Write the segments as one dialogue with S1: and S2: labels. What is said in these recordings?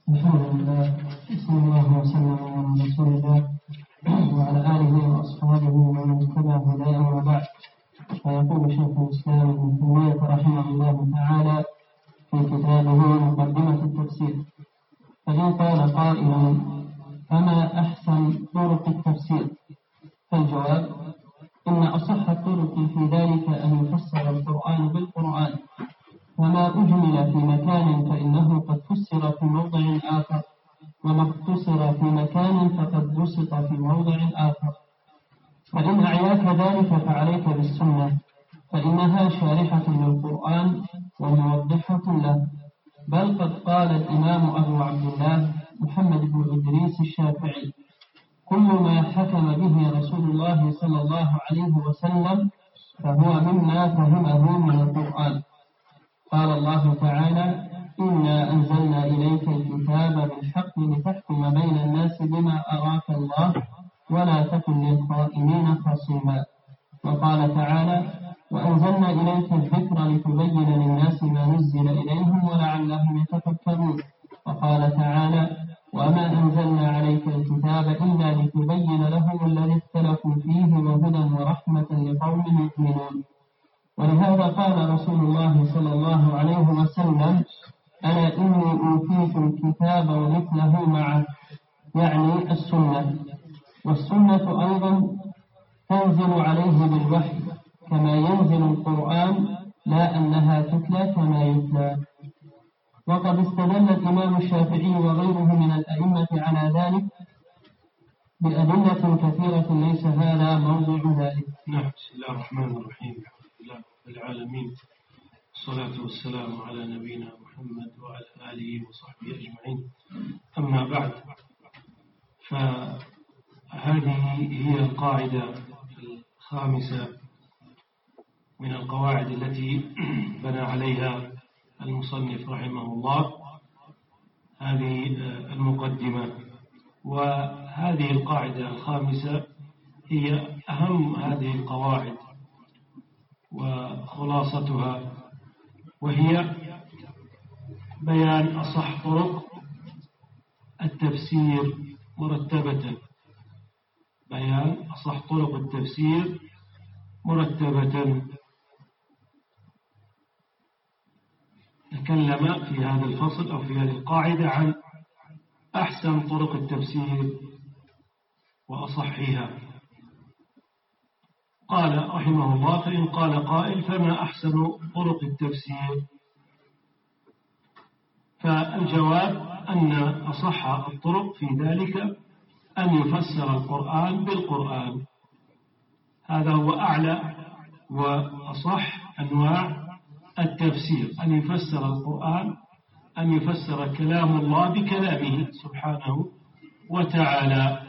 S1: الحمد لله صلى الله وسلم على رسول الله وعلى آله وأصحابه ومن تبع هداه وبعد. فيقول شيخ الإسلام ابن تيمية رحمه الله تعالى في كتابه مقدمة التفسير: فإن قال قائل: فما أحسن طرق التفسير؟ فالجواب: إن أصح الطرق في ذلك أن يفسر القرآن بالقرآن، وما أجمل في مكان فإنه قد فسر في موضع آخر، وما اختصر في مكان فقد بسط في موضع آخر. فإن أعياك ذلك فعليك بالسنة، فإنها شارحة للقرآن وموضحة له. بل قد قال الإمام أبو عبد الله محمد بن إدريس الشافعي: كل ما حكم به رسول الله صلى الله عليه وسلم فهو مما فهمه من القرآن. قال الله تعالى: إنا أنزلنا إليك الكتاب بالحق لتحكم بين الناس بما أراك الله ولا تكن للخائنين خصيما. وقال تعالى: وأنزلنا إليك الذكر لتبين للناس ما نزل إليهم ولعلهم يتفكرون. وقال تعالى: وما أنزلنا عليك الكتاب إلا لتبين لهم الذي اختلفوا فيه وهدى ورحمة لقوم يؤمنون. ولهذا قال رسول الله صلى الله عليه وسلم: أنا إني أوتيت الكتاب ومثله معه، يعني السنة. والسنة أيضا تنزل عليه بالوحي كما ينزل القرآن، لا أنها تتلى كما يتلى. وقد استدل الإمام الشافعي وغيره من الأئمة على ذلك بأدلة كثيرة ليس هذا موضع ذلك.
S2: نعم. بسم الله الرحمن الرحيم. الحمد لله رب العالمين، والصلاة والسلام على نبينا محمد وعلى آله وصحبه أجمعين. أما بعد، فهذه هي القاعدة الخامسة من القواعد التي بنى عليها المصنف رحمه الله هذه المقدمة. وهذه القاعدة الخامسة هي أهم هذه القواعد وخلاصتها، وهي بيان أصح طرق التفسير مرتبة. بيان أصح طرق التفسير مرتبة. تكلم في هذا الفصل أو في هذه القاعدة عن أحسن طرق التفسير وأصحها. قال رحمه الله: فإن قال قائل: فما أحسن طرق التفسير؟ فالجواب أن أصح الطرق في ذلك أن يفسر القرآن بالقرآن. هذا هو أعلى وأصح أنواع التفسير، أن يفسر القرآن، أن يفسر كلام الله بكلامه سبحانه وتعالى،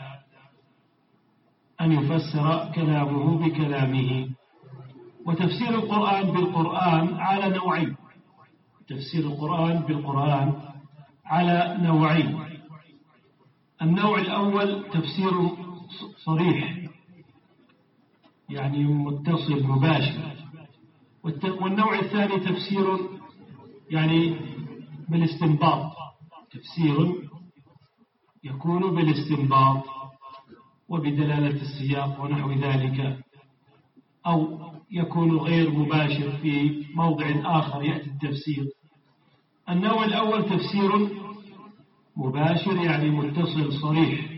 S2: أن يفسر كلامه بكلامه. وتفسير القرآن بالقرآن على نوعين. تفسير القرآن بالقرآن على نوعين. النوع الأول تفسير صريح، يعني متصل مباشر. والنوع الثاني تفسير يعني بالاستنباط، تفسير يكون بالاستنباط وبدلالة السياق ونحو ذلك، أو يكون غير مباشر في موضع آخر يأتي التفسير. النوع الأول تفسير مباشر، يعني متصل صريح: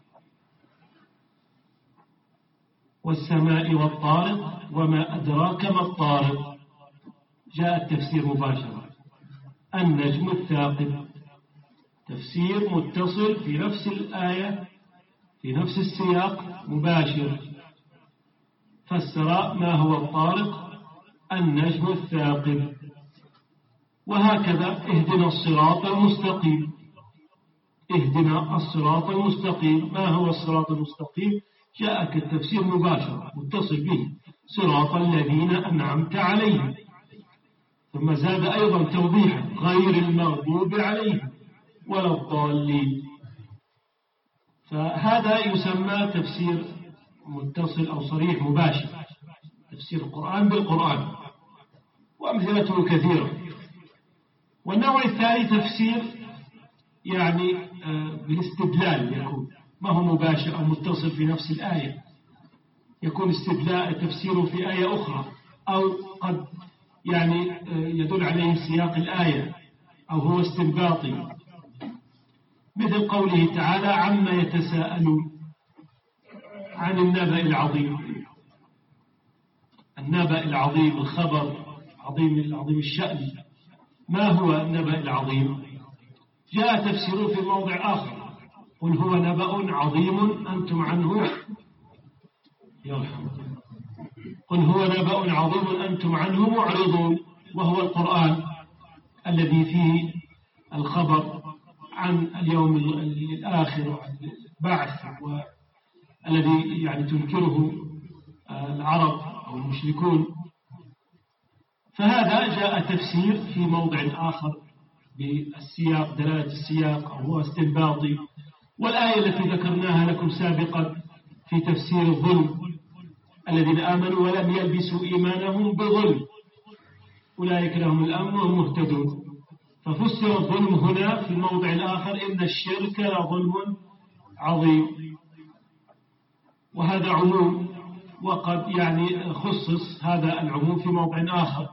S2: والسماء والطارق وما أدراك ما الطارق. جاء التفسير مباشرة. النجم الثاقب، تفسير متصل في نفس الآية في نفس السياق مباشر، فسر ما هو الطارق النجم الثاقب. وهكذا اهدنا الصراط المستقيم. اهدنا الصراط المستقيم، ما هو الصراط المستقيم؟ جاءك التفسير مباشرة متصل به: صراط الذين أنعمت عليهم. ثم زاد أيضا توضيحا: غير المغضوب عليهم ولا الضالين. فهذا يسمى تفسير متصل أو صريح مباشر، تفسير القرآن بالقرآن، وأمثلته كثيرة. والنوع الثاني تفسير يعني بالاستدلال يكون، ما هو مباشر أو متصل في نفس الآية، يكون استدلال تفسيره في آية أخرى، أو قد يعني يدل عليه سياق الآية، أو هو استنباطي، مثل قوله تعالى عما يتساءلون عن النبأ العظيم. النبأ العظيم الخبر عظيم الشأن، ما هو النبأ العظيم؟ جاء تفسيره في موضع آخر، قل هو نبأ عظيم أنتم عنه قل هو نبأ عظيم أنتم عنه معرضون، وهو القرآن الذي فيه الخبر عن اليوم الآخر وعن البعث، والذي يعني تنكره العرب أو المشركون. فهذا جاء تفسير في موضع آخر بالسياق، دلالة السياق، أو هو استنباطي. والآية التي ذكرناها لكم سابقا في تفسير الظلم، الذين آمنوا ولم يلبسوا إيمانهم بظلم أولئك لهم الأمن وهم مهتدون. ففسر الظلم هنا في الموضع الآخر إن الشرك لظلم عظيم، وهذا عموم، وقد يعني خصص هذا العموم في موضع آخر.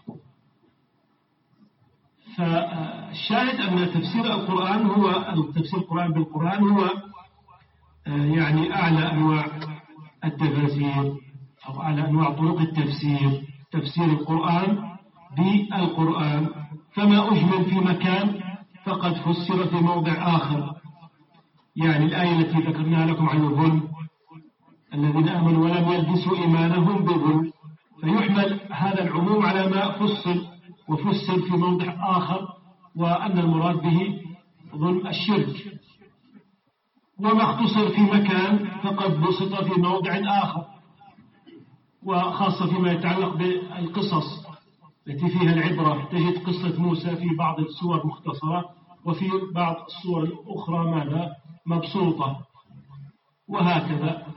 S2: فالشاهد أن تفسير القرآن تفسير القرآن بالقرآن هو يعني أعلى أنواع التفاسير، أو أعلى أنواع طرق التفسير، تفسير القرآن بالقرآن. فما أجمل في مكان فقد فسر في موضع آخر. يعني الآية التي ذكرناها لكم عن الظلم، الذين آمنوا ولم يلبسوا إيمانهم بظلم، فيحمل هذا العموم على ما فصل وفسر في موضع آخر، وأن المراد به ظلم الشرك. وما اختصر في مكان فقد بسط في موضع آخر، وخاصة فيما يتعلق بالقصص التي فيها العبرة. تجد قصة موسى في بعض السور مختصرة، وفي بعض السور الأخرى ماذا مبسوطة، وهكذا.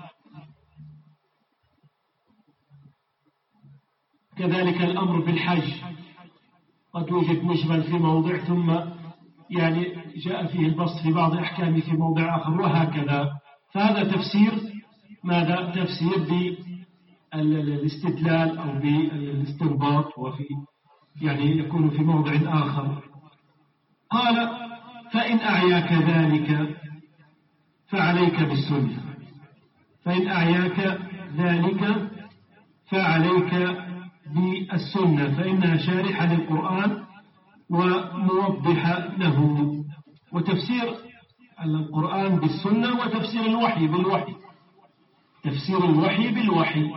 S2: كذلك الأمر بالحج قد يوجد مجمل في موضع، ثم يعني جاء فيه البسط في بعض أحكامه في موضع آخر، وهكذا. فهذا تفسير ماذا؟ تفسير بالاستدلال أو بالاستنباط، وفي يعني يكون في موضع آخر. قال فإن أعياك ذلك فعليك بالسنة، فإن أعياك ذلك فعليك بالسنة، فإنها شارحة للقرآن وموضحة له. وتفسير القرآن بالسنة وتفسير الوحي بالوحي، تفسير الوحي بالوحي.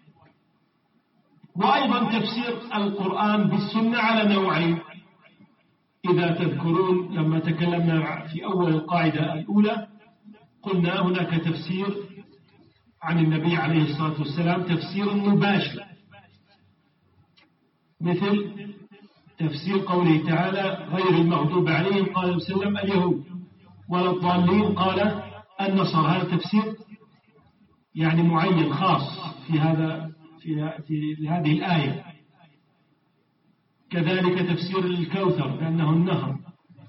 S2: وأيضا تفسير القرآن بالسنة على نوعين. إذا تذكرون لما تكلمنا في أول القاعدة الأولى قلنا هناك تفسير عن النبي عليه الصلاة والسلام، تفسير مباشر، مثل تفسير قوله تعالى غير المغضوب عليهم قال وسلم اليهود، ولا الضالين قال النصارى. هذا تفسير يعني معين خاص في هذه الآية. كذلك تفسير الكوثر لأنه النهر،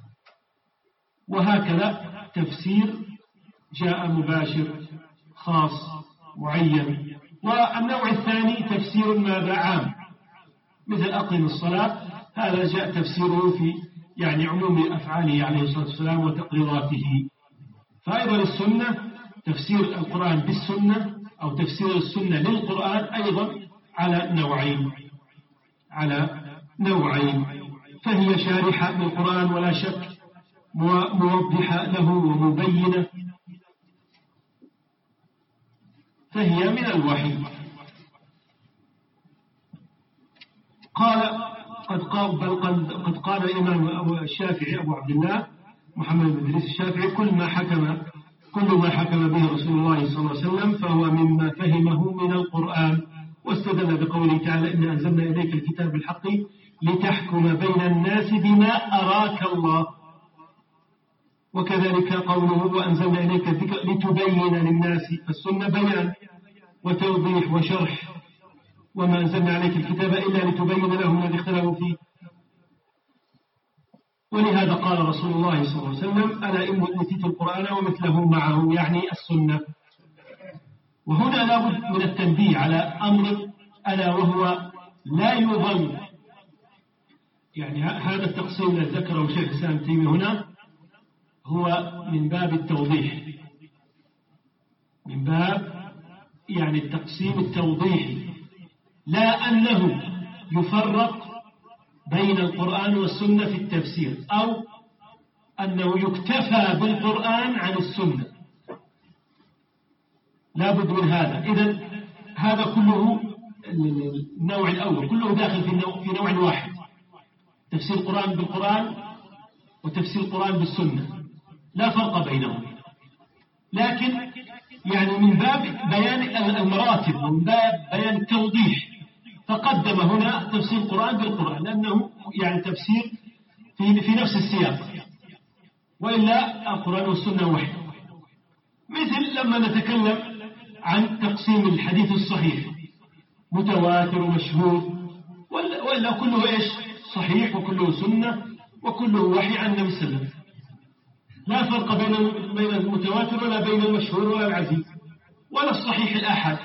S2: وهكذا تفسير جاء مباشر خاص معين. والنوع الثاني تفسير ماذا عام، مثل أقم الصلاة، هذا جاء تفسيره في يعني عموم أفعاله عليه الصلاة والسلام وتقريراته. فأيضا السنة تفسير القرآن بالسنة أو تفسير السنة للقرآن أيضا على نوعين. فهي شارحة للقرآن ولا شك، موضحة له ومبينة، فهي من الوحي. قد قال الإمام الشافعي أبو عبد الله محمد بن إدريس الشافعي كل ما حكم به رسول الله صلى الله عليه وسلم فهو مما فهمه من القرآن. واستدل بقوله تعالى إنا أنزلنا إليك الكتاب بالحق لتحكم بين الناس بما أراك الله. وكذلك قوله وأنزلنا إليك الذكر لتبين للناس، السنة بيان وتوضيح وشرح، وما أنزلنا عليك الكتاب إلا لتبين لهم الذي اختلفوا فيه. ولهذا قال رسول الله صلى الله عليه وسلم: ألا إن أوتيت القرآن ومثله معه، يعني السنة. وهنا لابد من التنبيه على أمر ألا وهو لا يظن، يعني هذا التقسيم الذي ذكره شيخ الإسلام ابن تيمية هنا هو من باب التوضيح، من باب يعني التقسيم التوضيحي، لا أنه يفرق بين القرآن والسنة في التفسير، أو أنه يكتفى بالقرآن عن السنة، لا بد من هذا. إذن هذا كله النوع الأول كله داخل في نوع واحد، تفسير القرآن بالقرآن وتفسير القرآن بالسنة، لا فرق بينهم، لكن يعني من باب بيان المراتب ومن باب بيان التوضيح فقدم هنا تفسير القرآن بالقرآن، لأنه يعني تفسير في نفس السياق، وإلا القرآن والسنة واحد. مثل لما نتكلم عن تقسيم الحديث الصحيح متواتر ومشهود، وإلا كله إيش؟ صحيح، وكله سنة، وكله وحي عن النبي صلى الله عليه وسلم، لا فرق بين المتواتر ولا بين المشهور ولا العزيز ولا الصحيح الآحاد.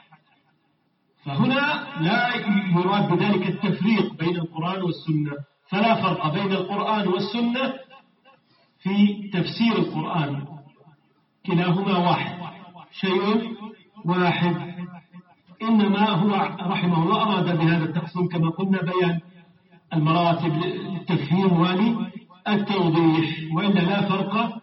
S2: فهنا لا يراد بذلك التفريق بين القرآن والسنة، فلا فرق بين القرآن والسنة في تفسير القرآن، كلاهما واحد، شيء واحد. إنما هو رحمه الله أراد بهذا التقسيم كما قلنا بيان المراتب للتفهيم والتوضيح، وإلا لا فرق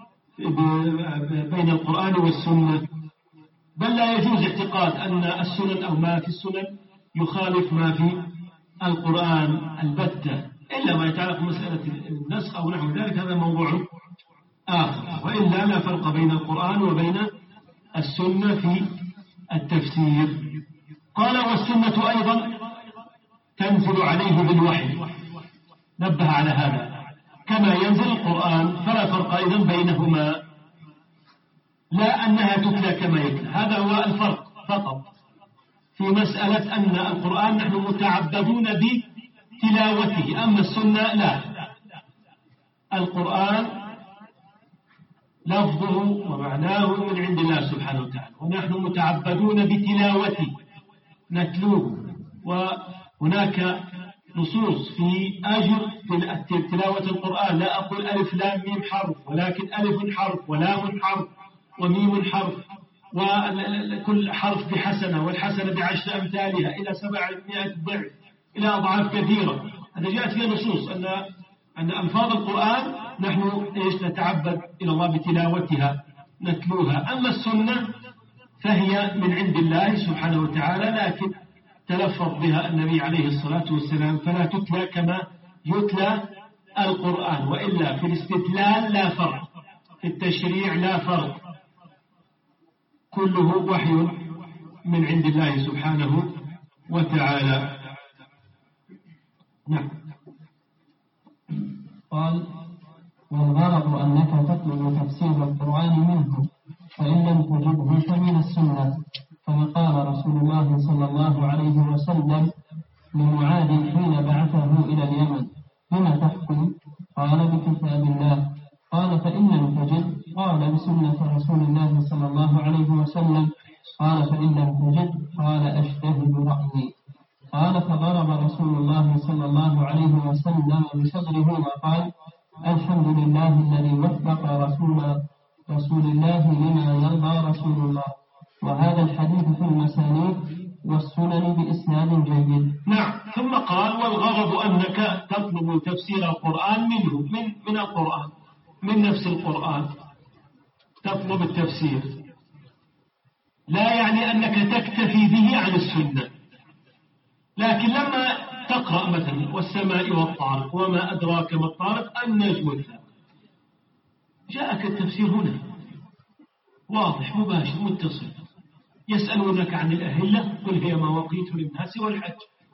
S2: بين القرآن والسنة، بل لا يجوز اعتقاد أن السنن أو ما في السنن يخالف ما في القرآن البتة، إلا ما يتعلق بمسألة النسخ أو نحو ذلك، هذا موضوع آخر، وإلا لا فرق بين القرآن وبين السنة في التفسير. قال: والسنة أيضا تنزل عليه بالوحي، نبه على هذا، كما ينزل القرآن، فلا فرق أيضا بينهما، لا أنها تتلى كما يتلى، هذا هو الفرق فقط في مسألة أن القرآن نحن متعبدون بتلاوته، أما السنة لا، القرآن لفظه ومعناه من عند الله سبحانه وتعالى، ونحن متعبدون بتلاوته نتلوه، وهناك نصوص في أجر في تلاوة القرآن، لا أقول ألف لام ميم حرف، ولكن ألف حرف ولام حرف وميم حرف، وكل حرف بحسنة، والحسنة بعشر أمثالها إلى 700 ضعف، إلى أضعاف كثيرة. هذا جاءت فيها نصوص أن ألفاظ القرآن نحن نتعبد إلى الله بتلاوتها نتلوها، أما السنة فهي من عند الله سبحانه وتعالى، لكن تلفظ بها النبي عليه الصلاة والسلام، فلا تتلى كما يتلى القرآن، وإلا في الاستدلال لا فرق، في التشريع لا فرق، كله وحي من عند الله سبحانه وتعالى. نعم.
S1: قال: والغرض أنك تطلب تفسير القرآن منه، فإن لم تجده فمن السنة، كما قال رسول الله صلى الله عليه وسلم لمعاذ حين بعثه إلى اليمن: بما تحكم؟ قال: بكتاب الله. قال: فإن لم تجد؟ قال: بسنة رسول الله صلى الله عليه وسلم. قال: فإن لم تجد؟ قال: أجتهد رأيي. قال: فضرب رسول الله صلى الله عليه وسلم بصدره وقال: الحمد لله الذي وفق رسول الله لما يرضى رسول الله. وهذا الحديث في المسانيد والسنن بإسناد جيد.
S2: نعم. ثم قال: والغرض أنك تطلب تفسير القرآن منه، من القرآن، من نفس القرآن تطلب التفسير، لا يعني أنك تكتفي به عن السنة، لكن لما تقرأ مثلا والسماء والطارق وما أدراك ما الطارق النجم الثاقب، جاءك التفسير هنا واضح مباشر متصل. يسألونك عن الأهلة قل هي مواقيت للناس والحج.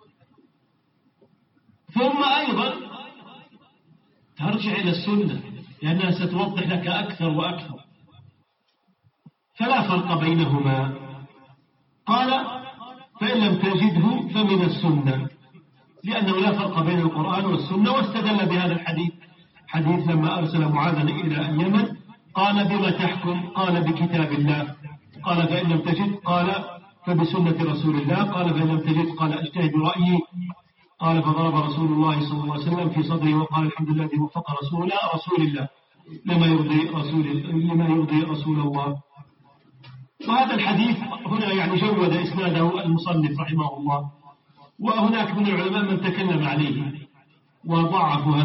S2: ثم أيضا ترجع إلى السنة لأنها ستوضح لك أكثر وأكثر، فلا فرق بينهما. قال: فإن لم تجده فمن السنة، لأنه لا فرق بين القرآن والسنة، واستدل بهذا الحديث حديث لما أرسل معاذا إلى اليمن قال بما تحكم؟ قال بكتاب الله. قال فإن لم تجد قال فبسنة رسول الله. قال فإن لم تجد قال أجتهد برأيي. قال فضرب رسول الله صلى الله عليه وسلم في صدره وقال الحمد لله الذي وفق رسول الله لما يرضي رسول الله. وهذا الحديث هنا يعني جود إسناده المصنف رحمه الله، وهناك من العلماء من تكلم عليه وضعفوا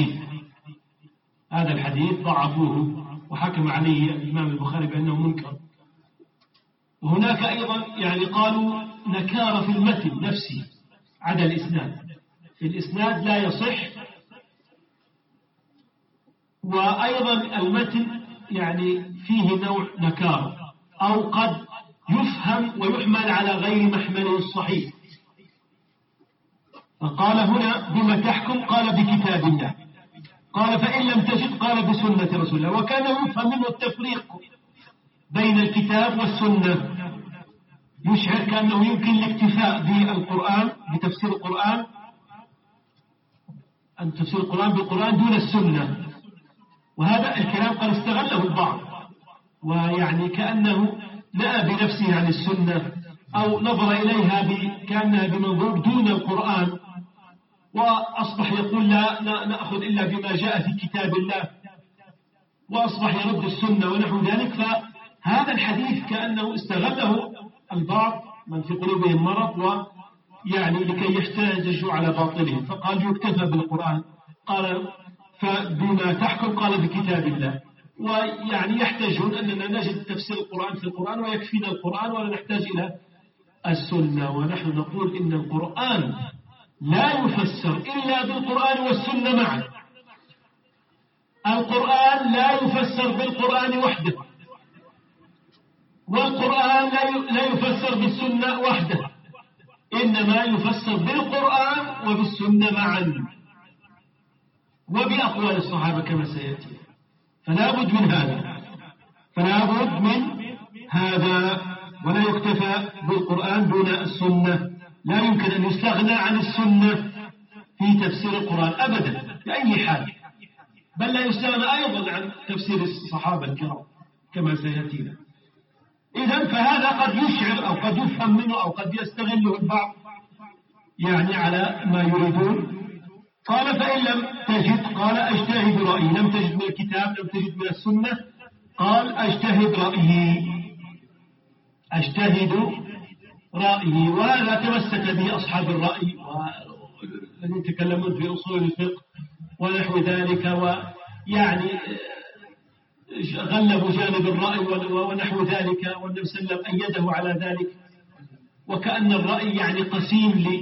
S2: هذا الحديث ضعفوه وحكم عليه الإمام البخاري بأنه منكر. وهناك أيضا يعني قالوا نكارة في المتن نفسه عدا الإسناد، في الإسناد لا يصح، وأيضا المتن يعني فيه نوع نكارة أو قد يفهم ويحمل على غير محمله الصحيح. فقال هنا بما تحكم؟ قال بكتاب الله. قال فإن لم تجد قال بسنة رسول الله. وكان يفهم منه التفريق بين الكتاب والسنة، يشعر كأنه يمكن الاكتفاء بالقرآن بتفسير القرآن أن تفسير القرآن بالقرآن دون السنة. وهذا الكلام قد استغله البعض، ويعني كأنه نأى بنفسه عن السنة أو نظر إليها كأنها بمنظور دون القرآن، وأصبح يقول لا نأخذ إلا بما جاء في كتاب الله، وأصبح يرد السنة ونحو ذلك. فهذا الحديث كأنه استغله البعض من في قلوبهم مرض، ويعني لكي يحتجوا على باطلهم، فقال يكتفى بالقرآن. قال فبما تحكم؟ قال بكتاب الله. ويعني يحتاجون أننا نجد تفسير القرآن في القرآن ويكفينا القرآن ولا نحتاج إلى السنة. ونحن نقول إن القرآن لا يفسر إلا بالقرآن والسنة معا. القرآن لا يفسر بالقرآن وحده، والقرآن لا يفسر بالسنة وحده، إنما يفسر بالقرآن وبالسنة معا وبأقوال الصحابة كما سيأتي. فلا بد من هذا ولا يكتفى بالقرآن دون السنة. لا يمكن أن يستغنى عن السنة في تفسير القرآن أبدا بأي حال، بل لا يستغنى أيضا عن تفسير الصحابة الكرام كما سيأتينا. إذن فهذا قد يشعر أو قد يفهم منه أو قد يستغله البعض يعني على ما يريدون. قال فإن لم تجد قال أجتهد رأيي. لم تجد من الكتاب، لم تجد من السنة، قال أجتهد رأيي. وهذا تمسك به أصحاب الرأي والذين يتكلمون في أصول الفقه ونحو ذلك، ويعني غلبوا جانب الرأي ونحو ذلك، والنبي صلى الله عليه وسلم أيده على ذلك. وكأن الرأي يعني قسيم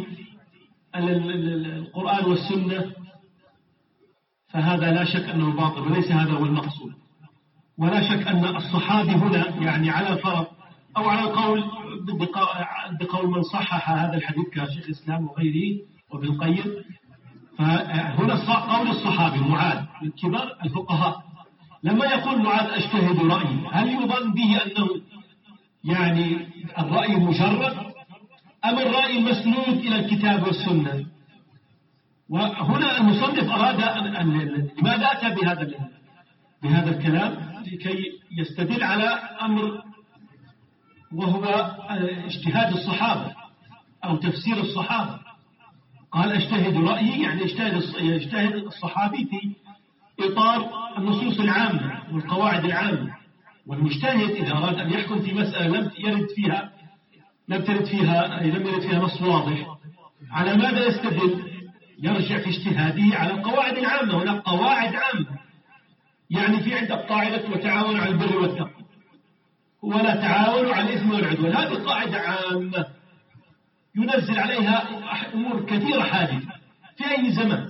S2: للقرآن والسنة، فهذا لا شك أنه باطل وليس هذا هو المقصود. ولا شك أن الصحابي هنا يعني على الفرض أو على القول بقول من صحح هذا الحديث كشيخ الإسلام وغيره وابن القيم، فهنا قول الصحابي معاذ من كبار الفقهاء لما يقول معاذ أجتهد رأيي، هل يظن به أنه يعني الرأي مجرد أم الرأي المسنود إلى الكتاب والسنة؟ وهنا المصنف أراد لماذا أتى بهذا الكلام؟ لكي يستدل على أمر وهو اجتهاد الصحابة أو تفسير الصحابة. قال أجتهد رأيي يعني يجتهد الصحابي في إطار النصوص العامة والقواعد العامة. والمجتهد إذا أراد أن يحكم في مسألة لم يرد فيها نص واضح، على ماذا يستدل؟ يرجع في اجتهاده على القواعد العامة. هناك قواعد عامة، يعني في عندك قاعدة وتعاون على البر والتقوى ولا تعاونوا على الإثم والعدوان. هذه قاعدة عامة ينزل عليها أمور كثيرة حادثة في أي زمان.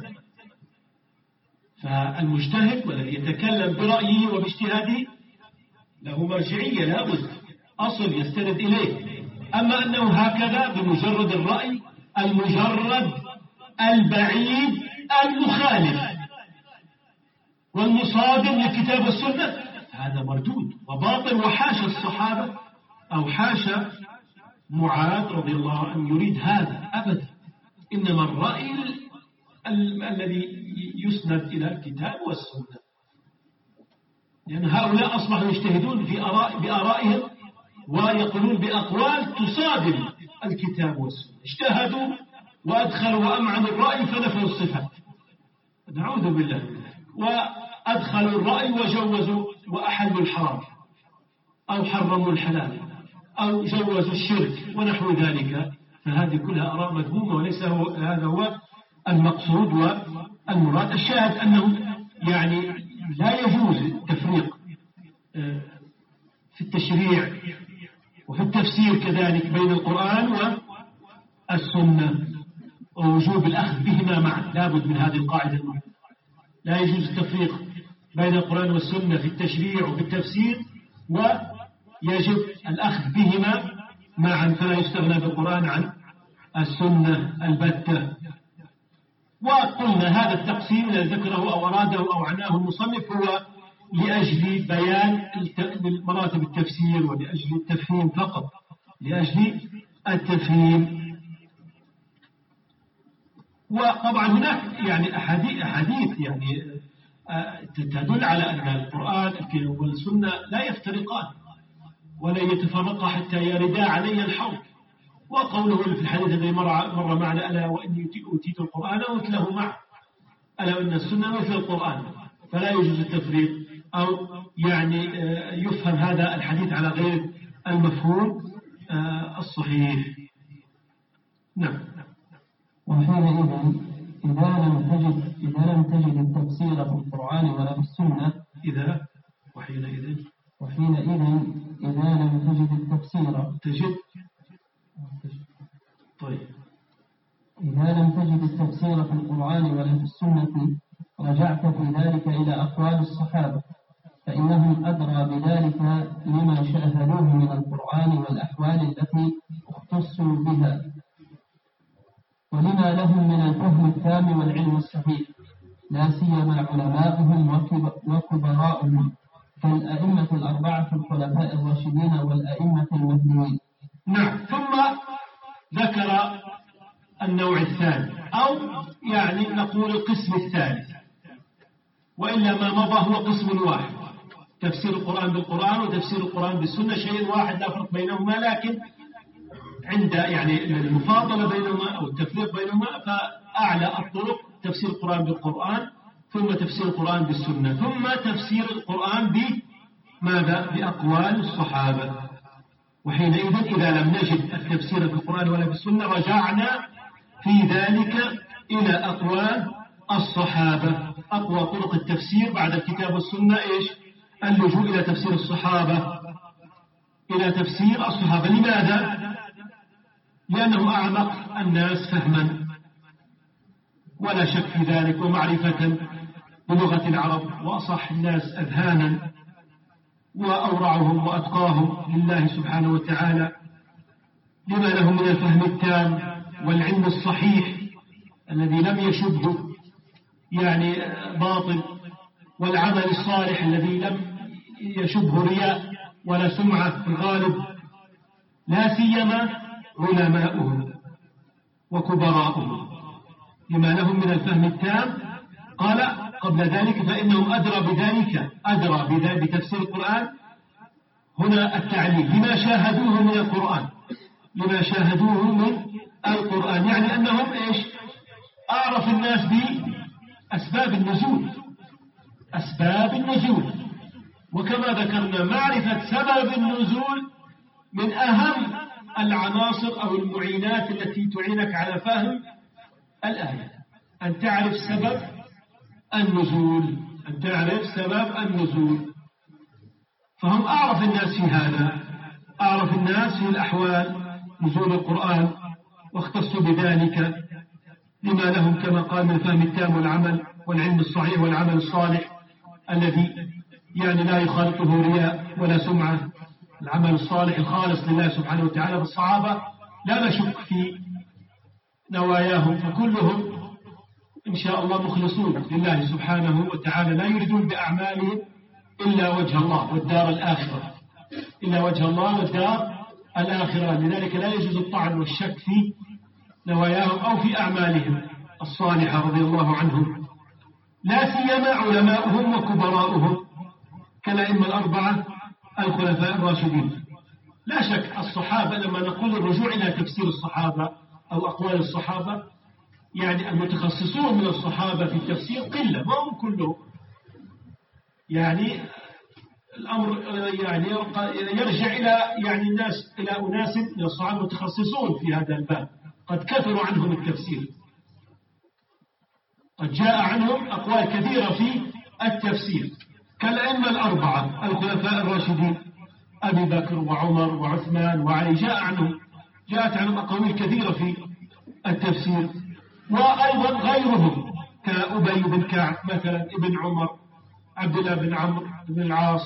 S2: فالمجتهد والذي يتكلم برأيه وباجتهاده له مرجعية، لابد أصل يستند إليه. أما أنه هكذا بمجرد الرأي المجرد البعيد المخالف والمصادم للكتاب والسنة، هذا مردود وباطل. وحاشا الصحابة أو حاشا معاذ رضي الله عنه يريد هذا أبدا. إنما الرأي الذي يسند إلى الكتاب والسنة، لأن هؤلاء أصبحوا يجتهدون بآرائهم ويقولون بأقوال تصادم الكتاب والسنة. اجتهدوا وأدخلوا وأمعنوا الرأي فنفوا الصفات، نعوذ بالله من ذلك، وأدخلوا الرأي وجوزوا وأحلوا الحرام أو حرموا الحلال أو جوزوا الشرك ونحو ذلك. فهذه كلها آراء مذمومة وليس هذا هو المقصود والمراد. الشاهد أنه يعني لا يجوز التفريق في التشريع وفي التفسير كذلك بين القرآن والسنة، ووجوب الأخذ بهما معا. لابد من هذه القاعدة المهمة، لا يجوز التفريق بين القرآن والسنة في التشريع وفي التفسير، ويجب الأخذ بهما معا، فلا يستغنى بالقرآن عن السنة البتة. وقلنا هذا التقسيم الذي ذكره أو أراده أو عناه المصنف هو لأجل بيان مراتب التفسير ولأجل التفهيم فقط، لأجل التفهيم. وطبعا هناك يعني أحاديث يعني تدل على أن القرآن والسنة لا يفترقان ولا يتفرقا حتى يردا علي الحوض. وقوله في الحديث الذي مر معنا: ألا وإني أوتيت القرآن ومثله معه، ألا وإن السنة مثل القرآن. فلا يجوز التفريق أو يعني يفهم هذا الحديث على غير المفهوم الصحيح. نعم.
S1: وحينئذ إذا لم تجد التفسير في القرآن ولا في السنة
S2: وحينئذ
S1: إذا لم تجد التفسير
S2: طيب.
S1: إذا لم تجد التفسير في القرآن ولا في السنة رجعت في ذلك إلى أقوال الصحابة، فإنهم أدرى بذلك لما شاهدوه من القرآن والأحوال التي اختصوا بها، ولما لهم من الفهم التام والعلم الصحيح، لا سيما علماؤهم وكبراؤهم كالأئمة الأربعة الخلفاء الراشدين والأئمة المهديين.
S2: نعم. ثم ذكر النوع الثاني، أو يعني نقول القسم الثالث، وإلا ما مضى هو قسم واحد: تفسير القرآن بالقرآن وتفسير القرآن بالسنة، شيء واحد لا فرق بينهما، لكن عند يعني المفاضلة بينهما أو التفريق بينهما فأعلى الطرق تفسير القرآن بالقرآن، ثم تفسير القرآن بالسنة، ثم تفسير القرآن بماذا؟ بأقوال الصحابة. وحينئذ إذا لم نجد التفسير في القرآن ولا في السنة رجعنا في ذلك إلى أقوال الصحابة. أقوى طرق التفسير بعد الكتاب والسنة إيش؟ اللجوء إلى تفسير الصحابة، إلى تفسير الصحابة. لماذا؟ لأنه أعمق الناس فهما ولا شك في ذلك، ومعرفة بلغة العرب، وأصح الناس أذهانا، وأورعهم وأتقاهم لله سبحانه وتعالى، لما لهم من الفهم التام والعلم الصحيح الذي لم يشبه يعني باطل، والعمل الصالح الذي لم يشبه رياء ولا سمعة في الغالب، لا سيما علماؤهم وكبراؤهم لما لهم من الفهم التام. قال قبل ذلك: فإنهم أدرى بذلك بتفسير القرآن. هنا التعليل لما شاهدوه من القرآن، يعني أنهم إيش؟ أعرف الناس بأسباب النزول، وكما ذكرنا معرفة سبب النزول من أهم العناصر أو المعينات التي تعينك على فهم الآية، أن تعرف سبب النزول. فهم أعرف الناس في هذا، أعرف الناس في الأحوال نزول القرآن، واختصوا بذلك لما لهم كما قال من الفهم التام والعلم الصحيح والعمل الصالح الذي يعني لا يخالطه رياء ولا سمعة، العمل الصالح الخالص لله سبحانه وتعالى. بالصحابة لا نشك في نواياهم، فكلهم إن شاء الله مخلصون لله سبحانه وتعالى، لا يريدون بأعمالهم إلا وجه الله والدار الآخرة، لذلك لا يجوز الطعن والشك في نواياهم أو في أعمالهم، الصالحة رضي الله عنهم، لا سيما علماؤهم وكبراؤهم كالأئمة الأربعة الخلفاء الراشدين. لا شك الصحابة، لما نقول الرجوع إلى تفسير الصحابة أو أقوال الصحابة، يعني المتخصصون من الصحابة في التفسير قلة، ما هم كلهم. يعني الأمر يعني يرجع إلى يعني الناس، إلى أناس من الصحابة متخصصون في هذا الباب، قد كثروا عنهم التفسير، قد جاء عنهم أقوال كثيرة في التفسير كالأئمة الأربعة الخلفاء الراشدين أبي بكر وعمر وعثمان وعلي، جاءت عنهم أقاويل كثيرة في التفسير. وأيضا غيرهم كأبي بن كعب مثلا، ابن عمر، عبد الله بن عمرو بن العاص،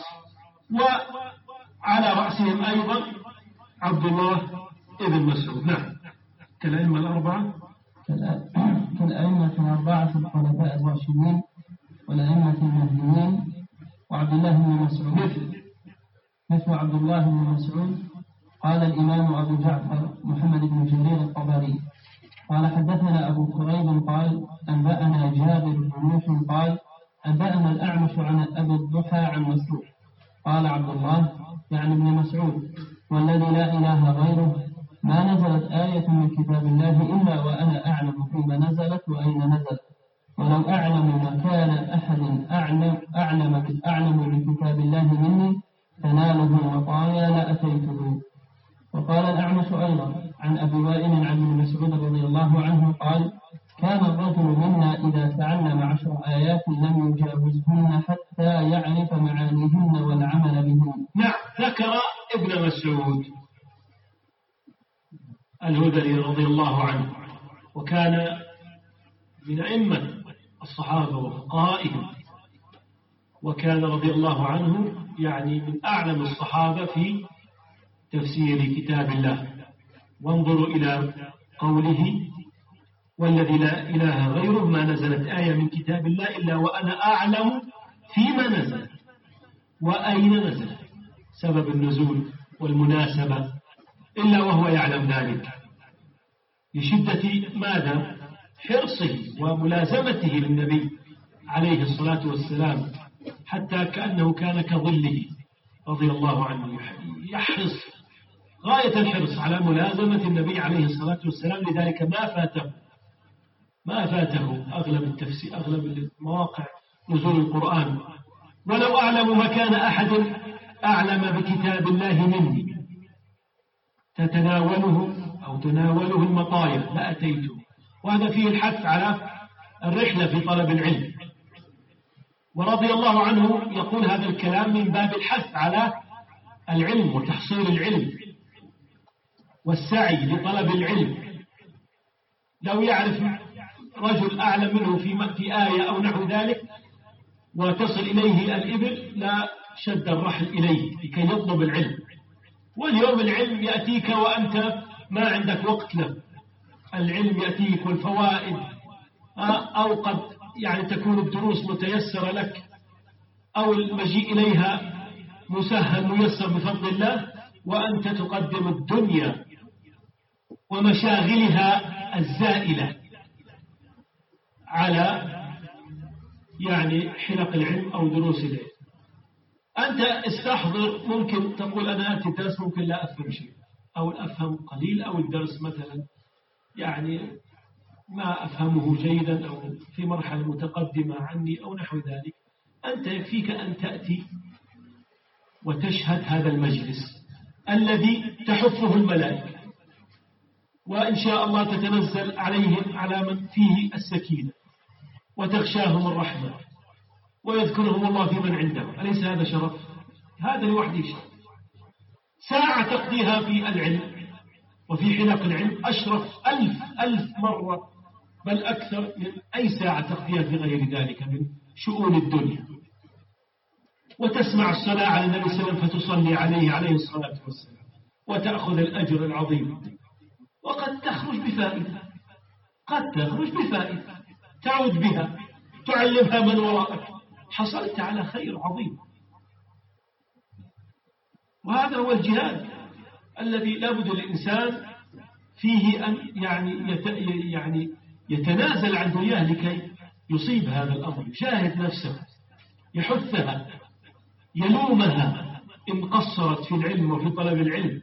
S2: وعلى رأسهم أيضا عبد الله بن مسعود. نعم، كالأئمة الأربعة،
S1: كالأئمة الأربعة الخلفاء الراشدين والأئمة المهديين وعبد الله بن مسعود، مثل عبد الله بن مسعود. قال الإمام أبو جعفر محمد بن جرير الطبري قال حدثنا أبو كريب قال أنبأنا جابر بن نوح قال أنبأنا الأعمش عن أبي الضحى عن مسروق قال عبد الله يعني ابن مسعود والذي لا إله غيره ما نزلت آية من كتاب الله إلا وأنا أعلم فيما نزلت وأين نزلت، ولو أعلم مكان أحد أعلم بكتاب الله مني تناله المطايا لأتيته. وقال الأعمش أيضا عن أبي وائل عن ابن مسعود رضي الله عنه قال كان الرجل منا إذا تعلم 10 آيات لم يجاوزهن حتى يعرف معانيهن والعمل بهن.
S2: نعم، ذكر ابن مسعود الهذلي رضي الله عنه، وكان من أئمة الصحابة وفقهائهم، وكان رضي الله عنه يعني من أعلم الصحابة في تفسير كتاب الله. وانظروا إلى قوله والذي لا إله غيره ما نزلت آية من كتاب الله إلا وأنا أعلم فيما نزل وأين نزل، سبب النزول والمناسبة، إلا وهو يعلم ذلك لشدة ماذا؟ حرصه وملازمته للنبي عليه الصلاة والسلام، حتى كأنه كان كظله رضي الله عنه، يحرص غاية الحرص على ملازمة النبي عليه الصلاة والسلام. لذلك ما فاته أغلب التفسير، أغلب المواقع نزول القرآن. ولو أعلم مكان أحد أعلم بكتاب الله مني تتناوله أو تناوله المطايا لأتيته. وهذا فيه الحث على الرحلة في طلب العلم. ورضي الله عنه يقول هذا الكلام من باب الحث على العلم وتحصيل العلم والسعي لطلب العلم. لو يعرف رجل أعلم منه في آية أو نحو ذلك وتصل إليه الإبل لا شد الرحل إليه لكي يطلب العلم. واليوم العلم يأتيك وأنت ما عندك وقت له، العلم يأتيك والفوائد، أو قد يعني تكون الدروس متيسرة لك أو المجيء إليها مسهل ميسر بفضل الله، وأنت تقدم الدنيا ومشاغلها الزائلة على يعني حلق العلم أو دروس العلم. أنت استحضر، ممكن تقول أنا أتي الدرس ممكن لا أفهم شيء أو أفهم قليل، أو الدرس مثلا يعني ما أفهمه جيدا أو في مرحلة متقدمة عني أو نحو ذلك. أنت يكفيك أن تأتي وتشهد هذا المجلس الذي تحفه الملائكة، وإن شاء الله تتنزل عليهم على من فيه السكينة وتغشاهم الرحمة ويذكرهم الله في من عنده. أليس هذا شرف؟ هذا لوحده شرف. ساعة تقضيها في العلم وفي حلق العلم أشرف 1000 مرة بل أكثر من أي ساعة تقضيها في غير ذلك من شؤون الدنيا. وتسمع الصلاة على النبي صلى الله عليه وسلم فتصلي عليه الصلاة والسلام وتأخذ الأجر العظيم. وقد تخرج بفائدة، تعود بها تعلمها من وراءك، حصلت على خير عظيم. وهذا هو الجهاد الذي لابد الإنسان فيه أن يعني يتنازل عن دنياه لكي يصيب هذا الأمر، يجاهد نفسه، يحثها، يلومها إن قصرت في العلم وفي طلب العلم.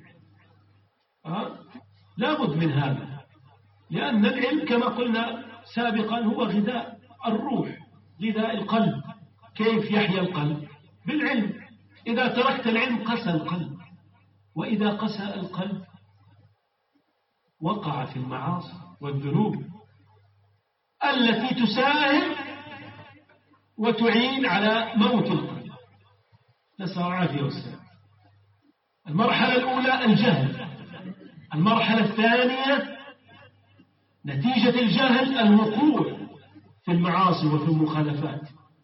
S2: لا بد من هذا، لأن العلم كما قلنا سابقا هو غذاء الروح، غذاء القلب. كيف يحيا القلب؟ بالعلم. إذا تركت العلم قسى القلب، وإذا قسى القلب وقع في المعاصي والذنوب التي تساهم وتعين على موت القلب. نسأل العافية والسلام. المرحلة الأولى الجهل، المرحلة الثانية نتيجة الجهل الوقوع في المعاصي وفي المخالفات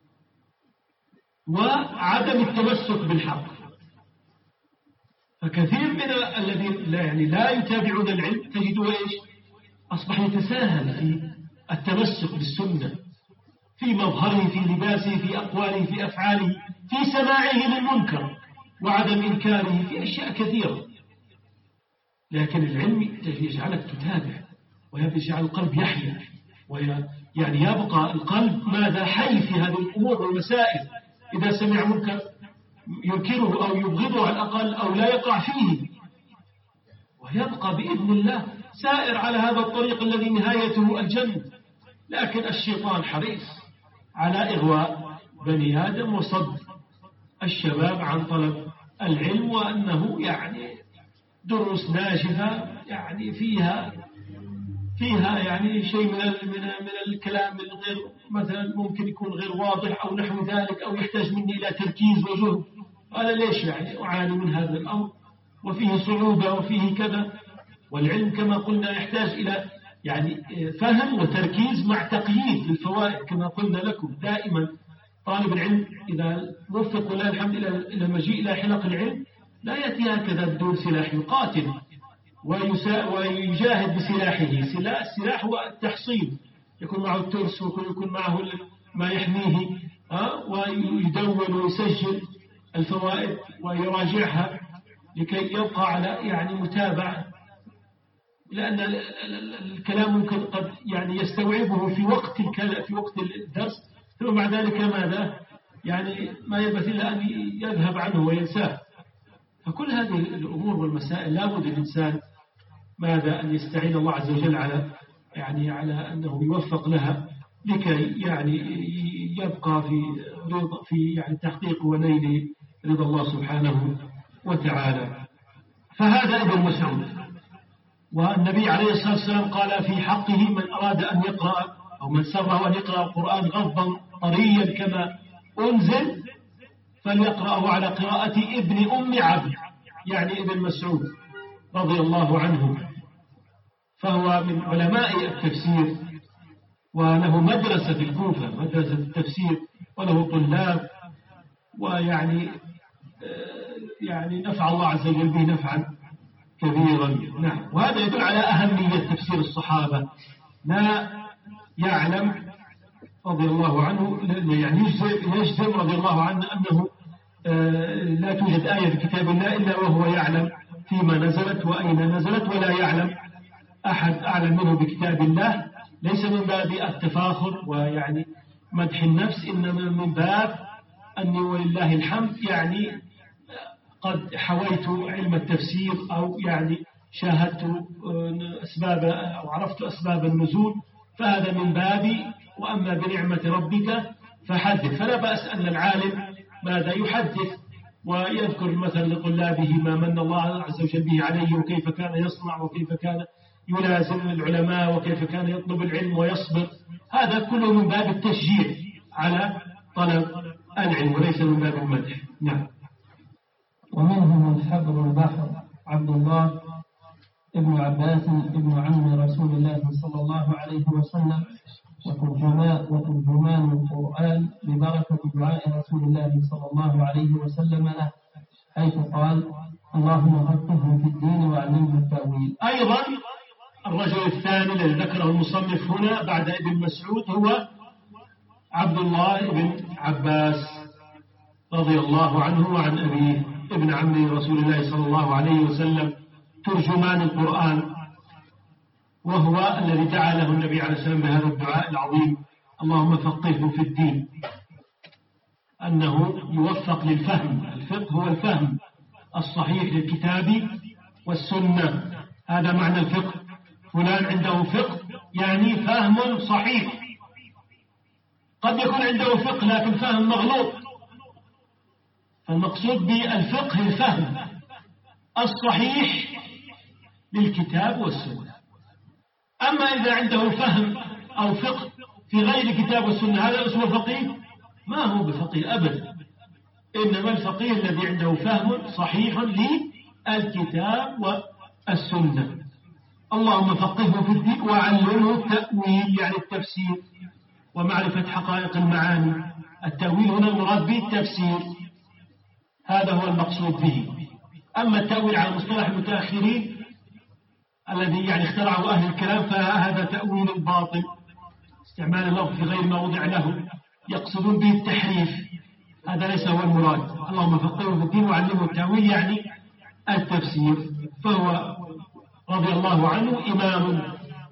S2: وعدم التمسك بالحق. فكثير من الذين لا يتابعون العلم تجدوا إيش؟ أصبح يتساهل في التمسك بالسنة، في مظهره، في لباسه، في أقواله، في أفعاله، في سماعه للمنكر وعدم إنكاره، في أشياء كثيرة. لكن العلم يجعلك تتابع ويجعل القلب يحيا، يعني يبقى القلب ماذا حي في هذه الأمور والمسائل. إذا سمع منكر ينكره أو يبغضه على الأقل أو لا يقع فيه، ويبقى بإذن الله سائر على هذا الطريق الذي نهايته الجنة. لكن الشيطان حريص على إغواء بني آدم وصد الشباب عن طلب العلم، وأنه يعني دروس ناشفة يعني فيها يعني شيء من الكلام الغير مثلا ممكن يكون غير واضح أو نحو ذلك، أو يحتاج مني إلى تركيز وجهد. قال ليش يعني أعاني من هذا الأمر وفيه صعوبة وفيه كذا. والعلم كما قلنا يحتاج إلى يعني فهم وتركيز مع تقييد للفوائد. كما قلنا لكم دائما طالب العلم إذا وفق ولله الحمد إلى المجيء إلى حلق العلم لا يأتي هكذا بدون سلاح، يقاتل ويجاهد بسلاحه. السلاح هو التحصيل، يكون معه الترس ويكون معه ما يحميه، ويدون ويسجل الفوائد ويراجعها لكي يبقى على يعني متابعة، لأن الكلام ممكن قد يعني يستوعبه في وقت الدرس، ثم بعد ذلك ماذا يعني ما يبث إلا أن يذهب عنه وينساه. فكل هذه الأمور والمسائل لا بد الإنسان ماذا أن يستعين الله عز وجل على أنه يوفق لها لكي يعني يبقى في يعني تحقيق ونيل رضا الله سبحانه وتعالى. فهذا ابن مسعود. والنبي عليه الصلاة والسلام قال في حقه: من أراد أن يقرأ أو من سره أن يقرأ القرآن غضا طريا كما أنزل فليقرأه على قراءة ابن أم عبد، يعني ابن مسعود رضي الله عنه. فهو من علماء التفسير وله مدرسة في الكوفة، مدرسة التفسير، وله طلاب، ويعني نفع الله عز وجل به نفعا كبيرا. نعم. وهذا يدل على أهمية تفسير الصحابة. لا يعلم رضي الله عنه يعني يجزم رضي الله عنه أنه لا توجد آية في كتاب الله إلا وهو يعلم فيما نزلت وأين نزلت، ولا يعلم أحد أعلم منه بكتاب الله، ليس من باب التفاخر ويعني مدح النفس، إنما من باب أني ولله الحمد يعني قد حويت علم التفسير، أو يعني شاهدت أسباب أو عرفت أسباب النزول، فهذا من بابي. وأما بنعمة ربك فحدث. فلا بأس أن العالم ماذا يحدث ويذكر مثلا لطلابه ما من الله عز وجل به عليه، وكيف كان يصنع، وكيف كان يلازم العلماء، وكيف كان يطلب العلم ويصبر. هذا كله من باب التشجيع على طلب العلم وليس من باب المدح. نعم.
S1: ومنهم الحبر البحر عبد الله ابن عباس ابن عم رسول الله صلى الله عليه وسلم، وترجمان القرآن ببركة دعاء رسول الله صلى الله عليه وسلم له، حيث قال: اللهم فقهه في الدين وعلمه التأويل.
S2: أيضا الرجل الثاني الذي ذكره المصنف هنا بعد ابن مسعود هو عبد الله بن عباس رضي الله عنه وعن أبيه، ابن عم رسول الله صلى الله عليه وسلم، ترجمان القرآن. وهو الذي دعا له النبي عليه السلام بهذا الدعاء العظيم: اللهم فقهه في الدين، أنه يوفق للفهم. الفقه هو الفهم الصحيح للكتاب والسنة، هذا معنى الفقه. فلان عنده فقه يعني فهم صحيح. قد يكون عنده فقه لكن فهم مغلوط، فالمقصود بالفقه الفهم الصحيح للكتاب والسنة. أما إذا عنده فهم أو فقه في غير الكتاب والسنة، هذا اسمه فقيه؟ ما هو بفقيه أبدا، إنما الفقيه الذي عنده فهم صحيح للكتاب والسنة. اللهم فقهه في الدين وعلمه التأويل، يعني التفسير ومعرفة حقائق المعاني. التأويل هنا المراد به التفسير، هذا هو المقصود به. أما التأويل على مصطلح المتأخرين الذي يعني اخترعه أهل الكلام، فهذا تأويل باطل، استعمال اللفظ في غير ما وضع له، يقصدون به التحريف، هذا ليس هو المراد. اللهم فقهه في الدين وعلمه التأويل يعني التفسير. فهو رضي الله عنه إمام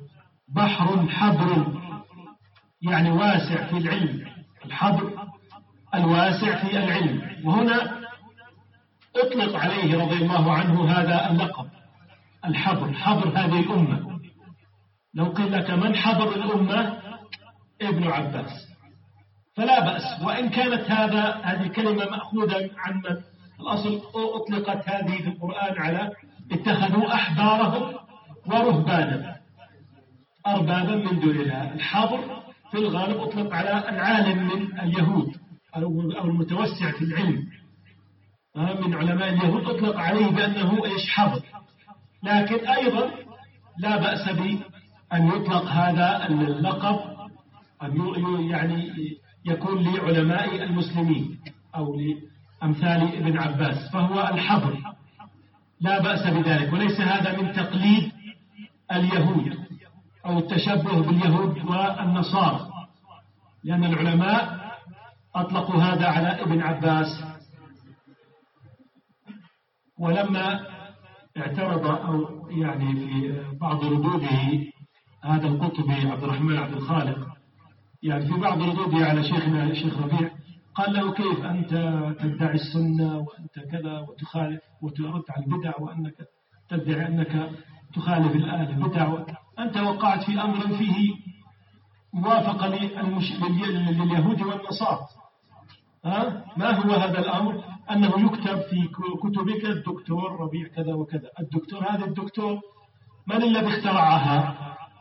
S2: بحر حبر، يعني واسع في العلم، الحبر الواسع في العلم. وهنا أطلق عليه رضي الله عنه هذا اللقب الحبر، حبر هذه الأمة. لو قيل لك من حبر الأمة؟ ابن عباس، فلا بأس. وإن كانت هذه الكلمة مأخوذة عن من الأصل، أطلقت هذه في القرآن على اتخذوا أحبارهم ورهبانا أربابا من دون الله. الحبر في الغالب أطلق على العالم من اليهود أو المتوسع في العلم من علماء اليهود، أطلق عليه بأنه إيش؟ حبر. لكن أيضا لا بأس بأن يطلق هذا اللقب، أن يعني يكون لعلماء المسلمين أو لأمثال ابن عباس، فهو الحبر، لا بأس بذلك. وليس هذا من تقليد اليهود أو التشبه باليهود والنصارى، لأن العلماء أطلقوا هذا على ابن عباس. ولما اعترض أو يعني في بعض ردوده هذا القطبي عبد الرحمن عبد الخالق، يعني في بعض ردوده على شيخنا الشيخ ربيع، قال له: كيف أنت تدعي السنة وأنت كذا وتخالف وترد على البدع، وأنك تدعي أنك تخالف البدع، أنت وقعت في أمر فيه موافقة لليهود والنصارى. ما هو هذا الأمر؟ أنه يكتب في كتبك الدكتور ربيع كذا وكذا. الدكتور، هذا الدكتور من الذي اخترعها؟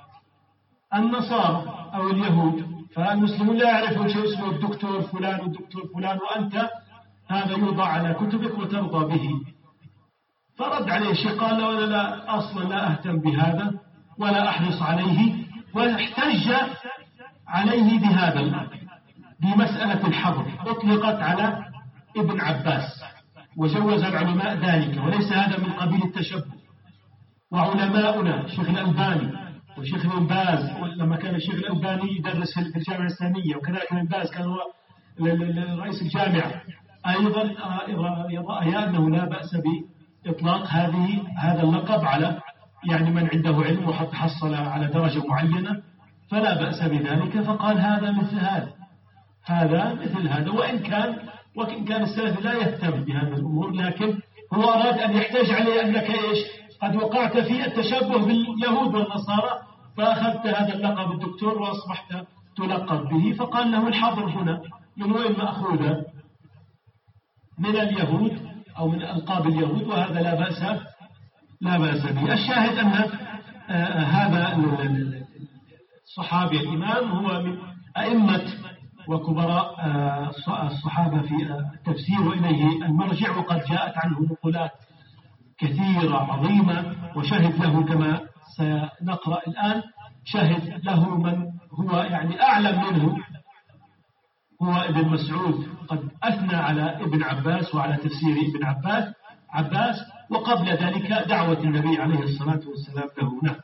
S2: النصارى أو اليهود. فالمسلمون لا يعرفون شيء اسمه الدكتور فلان والدكتور فلان، وأنت هذا يوضع على كتبك وترضى به. فرد عليه الشيخ قال له: أنا لا أصلا لا أهتم بهذا ولا أحرص عليه. واحتج عليه بهذا، بمسألة الحبر أطلقت على ابن عباس وجوز العلماء ذلك، وليس هذا من قبيل التشبه. وعلماؤنا شيخ الألباني وشيخ ابن باز، لما كان الشيخ الألباني يدرس في الجامعة الإسلامية، وكذلك ابن باز كان هو رئيس الجامعة، أيضا رأى أنه لا بأس بإطلاق هذا اللقب على يعني من عنده علم وحتى حصل على درجة معينة، فلا بأس بذلك. فقال: هذا مثل هذا مثل هذا. وإن كان السلف لا يهتم بهذه الأمور، لكن هو أراد أن يحتاج عليه أنك إيش؟ قد وقعت في التشبه باليهود والنصارى، فأخذت هذا اللقب الدكتور وأصبحت تلقب به. فقال له: الحبر هنا من وين مأخوذة؟ من اليهود أو من ألقاب اليهود، وهذا لا بأس به. الشاهد أن هذا الصحابي الإمام هو من أئمة وكبراء الصحابة في التفسير، وإليه المرجع، وقد جاءت عنه نقولات كثيرة عظيمة. وشهد له كما سنقرأ الآن، شهد له من هو يعني أعلم منه، هو ابن مسعود، قد أثنى على ابن عباس وعلى تفسير ابن عباس، وقبل ذلك دعوة النبي عليه الصلاة والسلام له. نعم.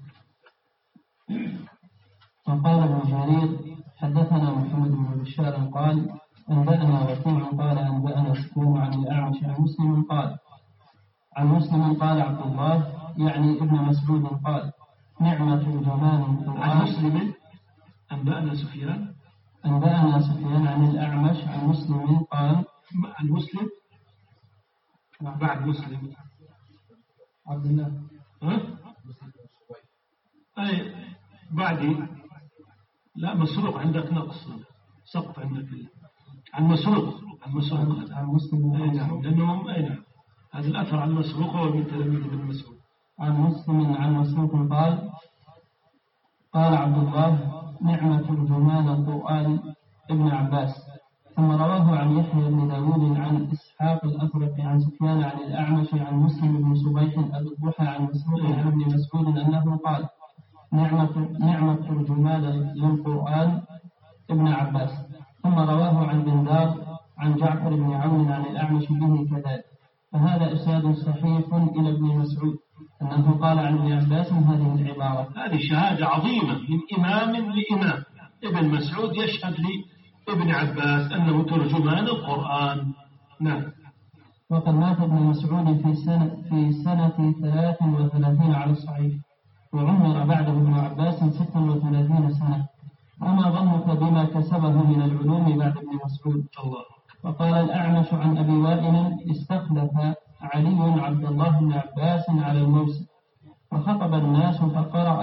S1: وقال ابن جرير: حدثنا محمد بن بشار قال: أنبأنا وكيع قال: أنبأنا سكون عن الأعمش عن مسلم قال عبد الله يعني ابن مسعود قال: نعمة الجمال
S2: عن مسلم أنبأنا سفيان
S1: عن الأعمش عن مسلم قال
S2: عن مسلم بعد مسلم
S1: عبد الله
S2: أي بعدي لا مسروق عندك نقص سقط عندك عن مسروق
S1: عن مسلم
S2: أي نعم لأنهم أي نعم هذا الأثر عن مسروق هو من تلاميذ ابن مسعود
S1: عن مسلم عن مسروق قال عبد الله نعمة الجمال القرآن ابن عباس. ثم رواه عن يحيى بن داود عن إسحاق الأفرقي عن سفيان عن الأعمش عن مسلم بن صبيح أبي الضحى عن مسروق عن ابن مسعود أنه قال نعمة الجمال للقرآن ابن عباس. ثم رواه عن بندار عن جعفر بن عون عن الأعمش به كذلك. فهذا إسناد صحيح إلى ابن مسعود أنه قال عن ابن عباس هذه العبارة.
S2: هذه شهادة عظيمة من إمام لإمام. ابن مسعود يشهد لابن عباس أنه ترجمان القرآن. نعم.
S1: وقد مات ابن مسعود في سنة 33 على الصحيح، وعمر بعده ابن عباس 36 سنة. وما ظنك بما كسبه من العلوم بعد ابن مسعود؟
S2: الله.
S1: وقال الأعمش عن أبي وائل استخلف علي عبد الله بن عباس على الموسم فخطب الناس فقرأ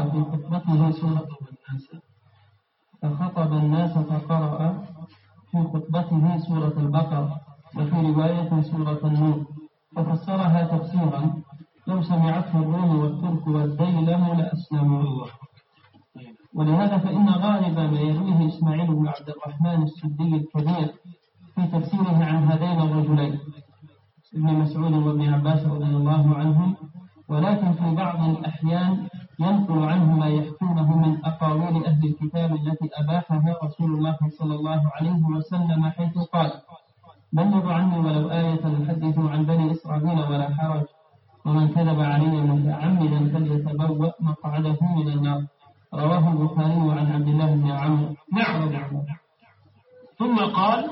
S1: في خطبته سورة البقرة، وفي رواية سورة النور، ففسرها تفسيرا لو سمعته الروم والترك والديلم لأسلموا. ولهذا فإن غالب ما يرويه إسماعيل بن عبد الرحمن السدي الكبير في تفسيره عن هذين الرجلين ابن مسعود وابن عباس رضي الله عنهم، ولكن في بعض الأحيان ينقل عنه ما يحكونه من أقاويل أهل الكتاب التي أباحها رسول الله صلى الله عليه وسلم، حيث قال بلغوا عني ولو آية حدثوا عن بني إسرائيل ولا حرج، ومن كذب علي متعمدا فليتبوأ مقعده من النار. رواه البخاري عن عبد الله بن عمرو.
S2: نعم. ثم قال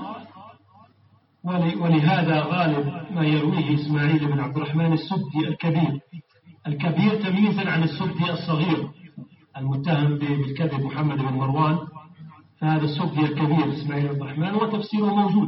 S2: ولهذا غالب ما يرويه إسماعيل بن عبد الرحمن السدي الكبير تمييزا عن السدي الصغير المتهم بالكذب محمد بن مروان. فهذا السدي الكبير إسماعيل بن عبد الرحمن وتفسيره موجود.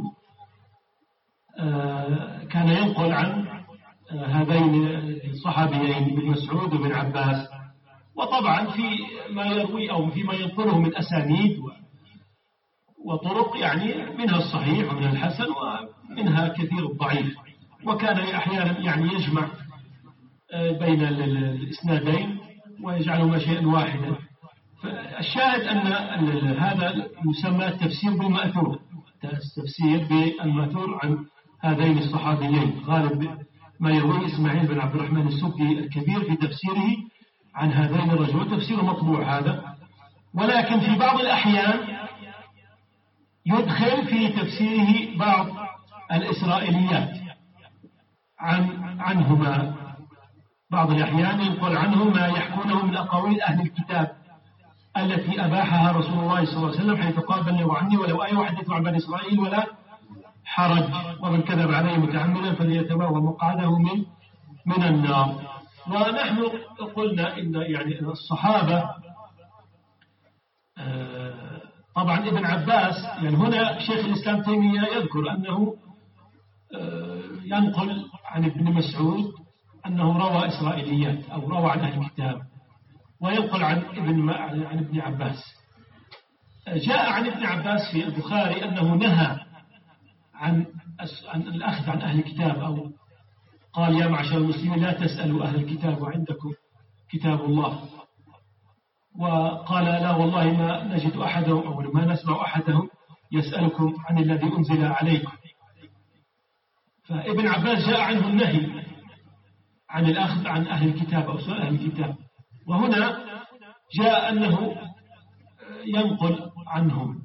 S2: كان ينقل عن هذين الصحابيين ابن مسعود وابن عباس، وطبعا في ما يروي أو فيما ينقله من أسانيد وطرق، يعني منها الصحيح ومنها الحسن ومنها كثير الضعيف، وكان أحيانا يعني يجمع بين الإسنادين ويجعلهما شيئا واحدا. فالشاهد أن هذا يسمى التفسير بالمأثور، التفسير بالمأثور عن هذين الصحابيين. غالب ما يروي إسماعيل بن عبد الرحمن السدي الكبير في تفسيره عن هذين الرجلين، تفسير مطبوع هذا، ولكن في بعض الأحيان يدخل في تفسيره بعض الإسرائيليات عنهما. بعض الأحيان ينقل عنهم ما يحكونه من أقاويل أهل الكتاب التي أباحها رسول الله صلى الله عليه وسلم، حيث قال بلغوا عني ولو آية وحدثوا عن بني إسرائيل ولا حرج، ومن كذب عليه متعمدا فليتبوأ مقعده من النار. ونحن قلنا إن يعني الصحابة طبعا ابن عباس، يعني هنا شيخ الإسلام تيمية يذكر أنه ينقل عن ابن مسعود أنه روى إسرائيليات أو روى عن أهل الكتاب، وينقل عن ابن عباس. جاء عن ابن عباس في البخاري أنه نهى عن الأخذ عن أهل الكتاب، أو قال يا معشر المسلمين لا تسألوا أهل الكتاب وعندكم كتاب الله، وقال لا والله ما نجد أحدهم أو ما نسمع أحدهم يسألكم عن الذي أنزل عليكم. فابن عباس جاء عنه النهي عن الأخذ عن أهل الكتاب أو سؤال أهل الكتاب، وهنا جاء أنه ينقل عنهم.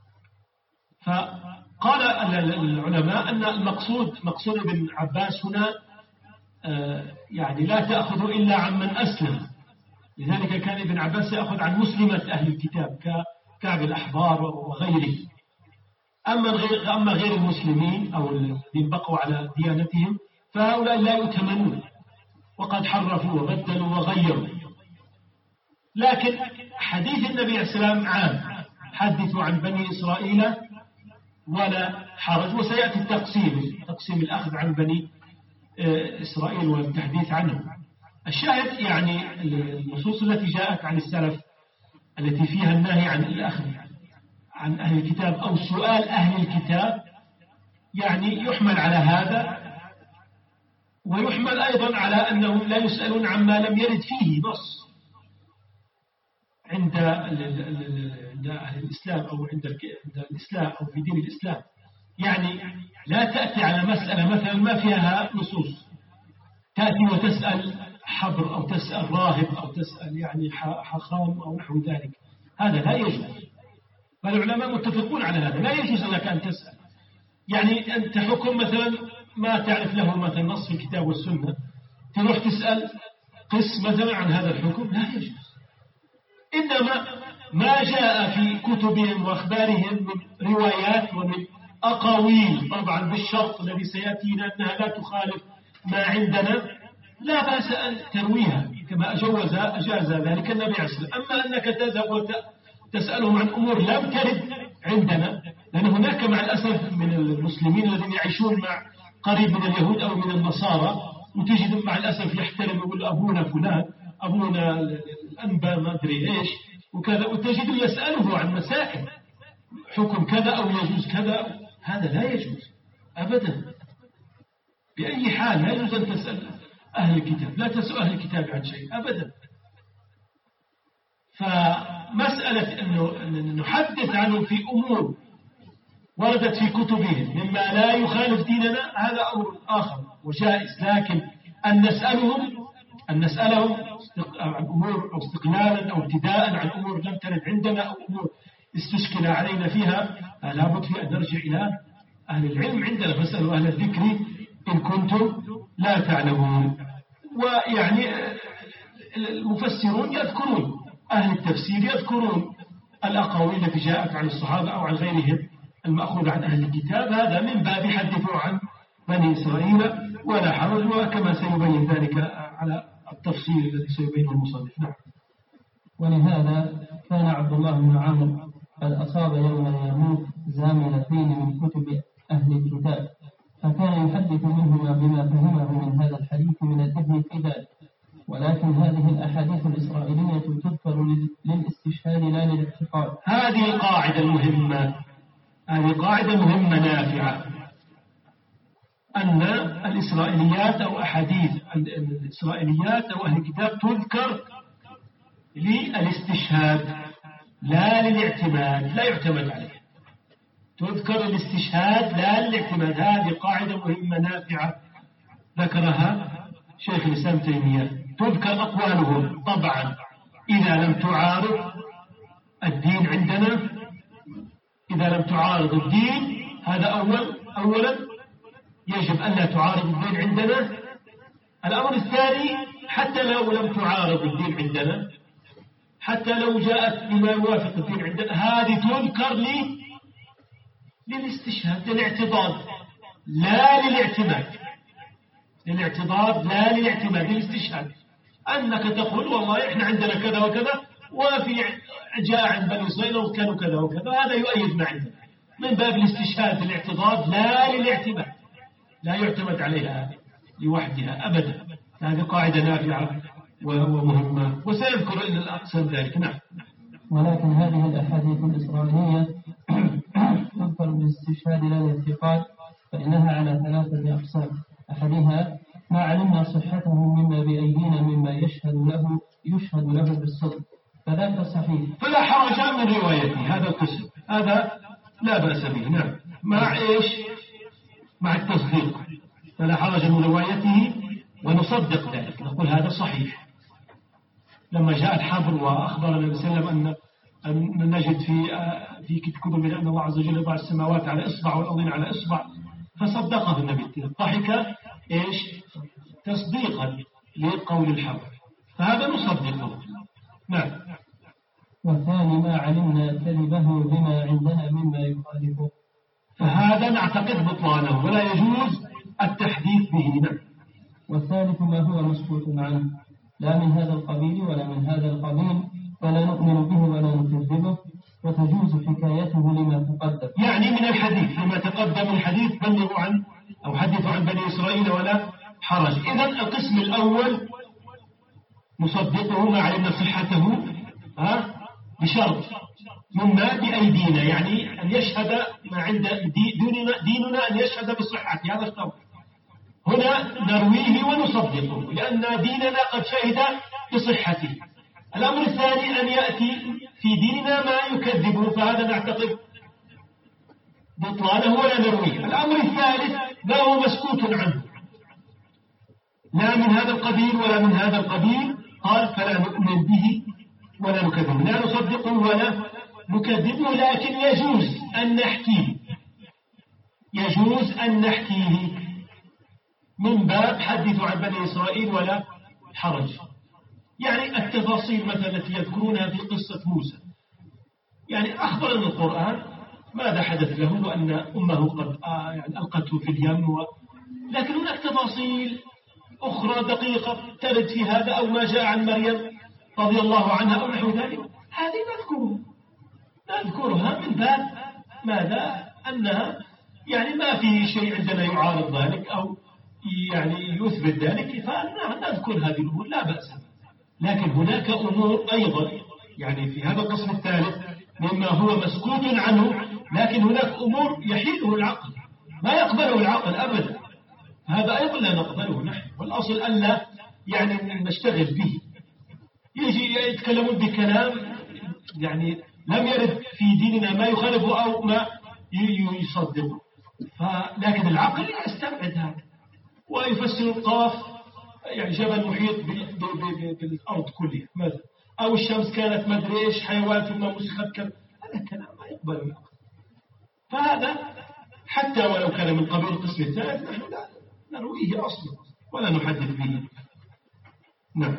S2: فقال العلماء أن مقصود ابن عباس هنا يعني لا تأخذ إلا عن من أسلم، لذلك كان ابن عباس يأخذ عن مسلمة أهل الكتاب كعب الأحبار وغيره. أما غير المسلمين أو الذين بقوا على ديانتهم فهؤلاء لا يؤتمنون، وقد حرفوا وبدلوا وغيروا. لكن حديث النبي عليه السلام عام: حدثوا عن بني إسرائيل ولا حرج. وسيأتي تقسيم الأخذ عن بني إسرائيل والتحديث عنهم. الشاهد يعني النصوص التي جاءت عن السلف التي فيها النهي عن الأخذ عن أهل الكتاب أو سؤال أهل الكتاب، يعني يحمل على هذا، ويحمل أيضا على أنهم لا يسألون عما لم يرد فيه نص عند أهل الإسلام أو عند الإسلام أو في دين الإسلام. يعني لا تأتي على مسألة مثلا ما فيها نصوص، تأتي وتسأل حبر أو تسأل راهب أو تسأل يعني حخام أو نحو ذلك، هذا لا يجوز. فالعلماء متفقون على هذا، لا يجوز لك أن تسأل. يعني أنت حكم مثلا ما تعرف له مثلا نص في الكتاب والسنة، تروح تسأل قس مثلا عن هذا الحكم، لا يجوز. إنما ما جاء في كتبهم وأخبارهم من روايات ومن أقاويل، طبعا بالشرط الذي سيأتينا أنها لا تخالف ما عندنا، لا بأس أن ترويها كما أجاز ذلك النبي عليه الصلاة والسلام. أما أنك تذهب وتسألهم عن أمور لم ترد عندنا، لأن هناك مع الأسف من المسلمين الذين يعيشون مع قريب من اليهود أو من النصارى، وتجد مع الأسف يحترم يقول أبونا فلان، أبونا الأنبا ما أدري إيش وكذا، وتجد يسأله عن مسائل حكم كذا أو يجوز كذا. هذا لا يجوز أبدا بأي حال. لا يجوز أن تسأل أهل الكتاب، لا تسأل أهل الكتاب عن شيء أبدا. فمسألة أنه نحدث عنهم في أمور وردت في كتبهم مما لا يخالف ديننا، هذا أمر آخر وجائز. لكن أن نسألهم عن أمور أو استقلالا أو ابتداء عن أمور لم ترد عندنا أو أمور استشكل علينا فيها، لابد في أن نرجع إلى أهل العلم عندنا، فاسألوا أهل الذكر إن كنتم لا تعلمون. ويعني المفسرون يذكرون، أهل التفسير يذكرون الأقاويل التي جاءت عن الصحابة أو عن غيرهم المأخوذ عن أهل الكتاب، هذا من باب حدثوا عن بني إسرائيل ولا حرج، وكما سيبين ذلك على التفصيل الذي سيبينه المصنف. نعم.
S1: ولهذا كان عبد الله بن عمرو قد أصاب يوم اليرموك زاملتين من كتب أهل الكتاب، فكان يحدث منهما بما فهمه من هذا الحديث من الإذن في ذلك. ولكن هذه الأحاديث الإسرائيلية تذكر للاستشهاد لا للاعتقاد.
S2: هذه قاعدة مهمة نافعة، أن الإسرائيليات أو أحاديث الإسرائيليات أو أهل الكتاب تذكر للاستشهاد لا للاعتماد، لا يعتمد عليه. تذكر الاستشهاد لا للاعتماد. هذه قاعدة مهمة نافعة ذكرها شيخ الإسلام تيمية. تذكر أقوالهم طبعا إذا لم تعارض الدين عندنا، إذا لم تعارض الدين، هذا أولا يجب أن لا تعارض الدين عندنا. الأمر الثاني حتى لو لم تعارض الدين عندنا، حتى لو جاءت بما يوافق الدين عندنا، هذه تذكر للاستشهاد، للاعتضاد لا للاعتماد، للاعتضاد لا للاعتماد، للاستشهاد. أنك تقول والله إحنا عندنا كذا وكذا، وفي جاء عن بني إسرائيل وكانوا كذا وكذا، هذا يؤيد ما عندنا، من باب الاستشهاد للاعتضاد لا للاعتماد، لا يعتمد عليها لوحدها أبدا. هذه قاعدة نافعة ومهمة، وسيذكر إلى الأقسام ذلك. نعم.
S1: ولكن هذه الأحاديث الإسرائيلية تذكر بالاستشهاد لا الاعتقاد، فإنها على 3 أقسام. أحدها ما علمنا صحته مما بأيدينا مما يشهد له بالصدق، فذاك صحيح
S2: فلا حرج من روايته، هذا القسم هذا لا بأس به. نعم. مع إيش؟ مع التصديق، فلا حرج من روايته ونصدق ذلك، نقول هذا صحيح. لما جاء الحبر وأخبر النبي صلى الله عليه وسلم أن نجد في كتبه أن الله عز وجل يضع السماوات على إصبع والأرضين على إصبع، فصدقه النبي، ضحك إيش؟ تصديقا لقول الحبر، فهذا نصدقه. نعم.
S1: والثاني ما علمنا كذبه بما عندنا مما يخالفه،
S2: فهذا نعتقد بطلانه ولا يجوز التحديث به. نعم.
S1: والثالث ما هو مسكوت عنه لا من هذا القبيل ولا من هذا القبيل، ولا نؤمن به ولا نكذبه، وتجوز حكايته لما تقدم.
S2: يعني من الحديث لما تقدم الحديث بلغوا عن أو حدثوا عن بني إسرائيل ولا حرج. إذن القسم الأول نصدقه ما علمنا صحته بشرط مما بأيدينا، يعني أن يشهد ما عند ديننا أن يشهد بصحته، هذا الشرط. هنا نرويه ونصدقه لأن ديننا قد شهد بصحته. الأمر الثاني أن يأتي في ديننا ما يكذبه، فهذا نعتقد بطلانه ولا نرويه. الأمر الثالث ما هو مسكوت عنه، لا من هذا القبيل ولا من هذا القبيل، قال فلا نؤمن به ولا نكذبه، لا نصدقه ولا نكذبه، لكن يجوز أن نحكيه، يجوز أن نحكيه من باب حدثوا عن بني إسرائيل ولا حرج. يعني التفاصيل مثلا التي يذكرونها في قصة موسى، يعني أخبر أن القرآن ماذا حدث له وأن أمه قد يعني ألقته في اليم لكن هناك تفاصيل أخرى دقيقة ترد في هذا، أو ما جاء عن مريم رضي الله عنها أو نحو ذلك، هذه نذكرها من باب ماذا؟ أنها يعني ما في شيء عندنا يعارض ذلك أو يعني يثبت ذلك، فنذكر هذه الأمور لا بأس. لكن هناك أمور أيضا يعني في هذا القسم الثالث مما هو مسكوت عنه، لكن هناك أمور يحيله العقل ما يقبله العقل أبدا، هذا أيضا لا نقبله نحن، والأصل أن لا يعني نشتغل به. يجي يتكلمون بكلام يعني لم يرد في ديننا ما يخالفه أو ما يصدقه، لكن العقل يستبعد هذا ويفسر القاف يعني جبل محيط بالأرض كلها مثلا، أو الشمس كانت مدري إيش حيوان ثم مسخت هذا كلام ما يقبل العقل. فهذا حتى ولو كان من قبيل القسم الثالث نحن لا نرويه أصلا ولا نحدث به. نعم.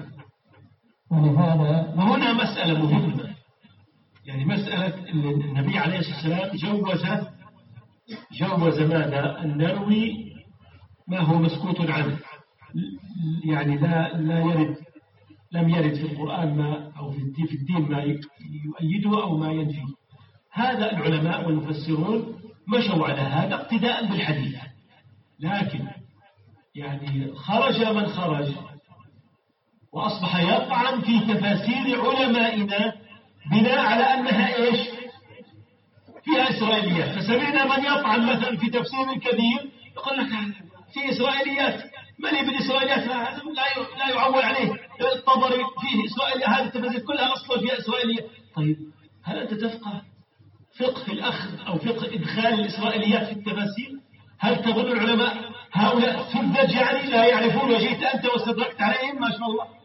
S2: وهنا مسألة مهمة، يعني مسألة النبي عليه الصلاة والسلام جوز ماذا؟ أن نروي ما هو مسكوت عنه، يعني لم يرد في القرآن ما أو في الدين ما يؤيده أو ما ينفيه. هذا العلماء والمفسرون مشوا على هذا اقتداء بالحديث، لكن يعني خرج من خرج وأصبح يطعن في تفاسير علمائنا بناء على أنها إيش؟ فيها إسرائيليات. فسمعنا من يطعن مثلا في تفسير الكبير يقول لك في إسرائيليات، من ابن إسرائيليات لا يعول عليه، الطبري فيه إسرائيليات، هذه التفاسير كلها أصلا فيها إسرائيليات. طيب هل أنت تفقه فقه الأخذ أو فقه إدخال الإسرائيليات في التفاسير؟ هل تظن العلماء هؤلاء سذج يعني لا يعرفون وجئت أنت واستدركت عليهم ما شاء الله؟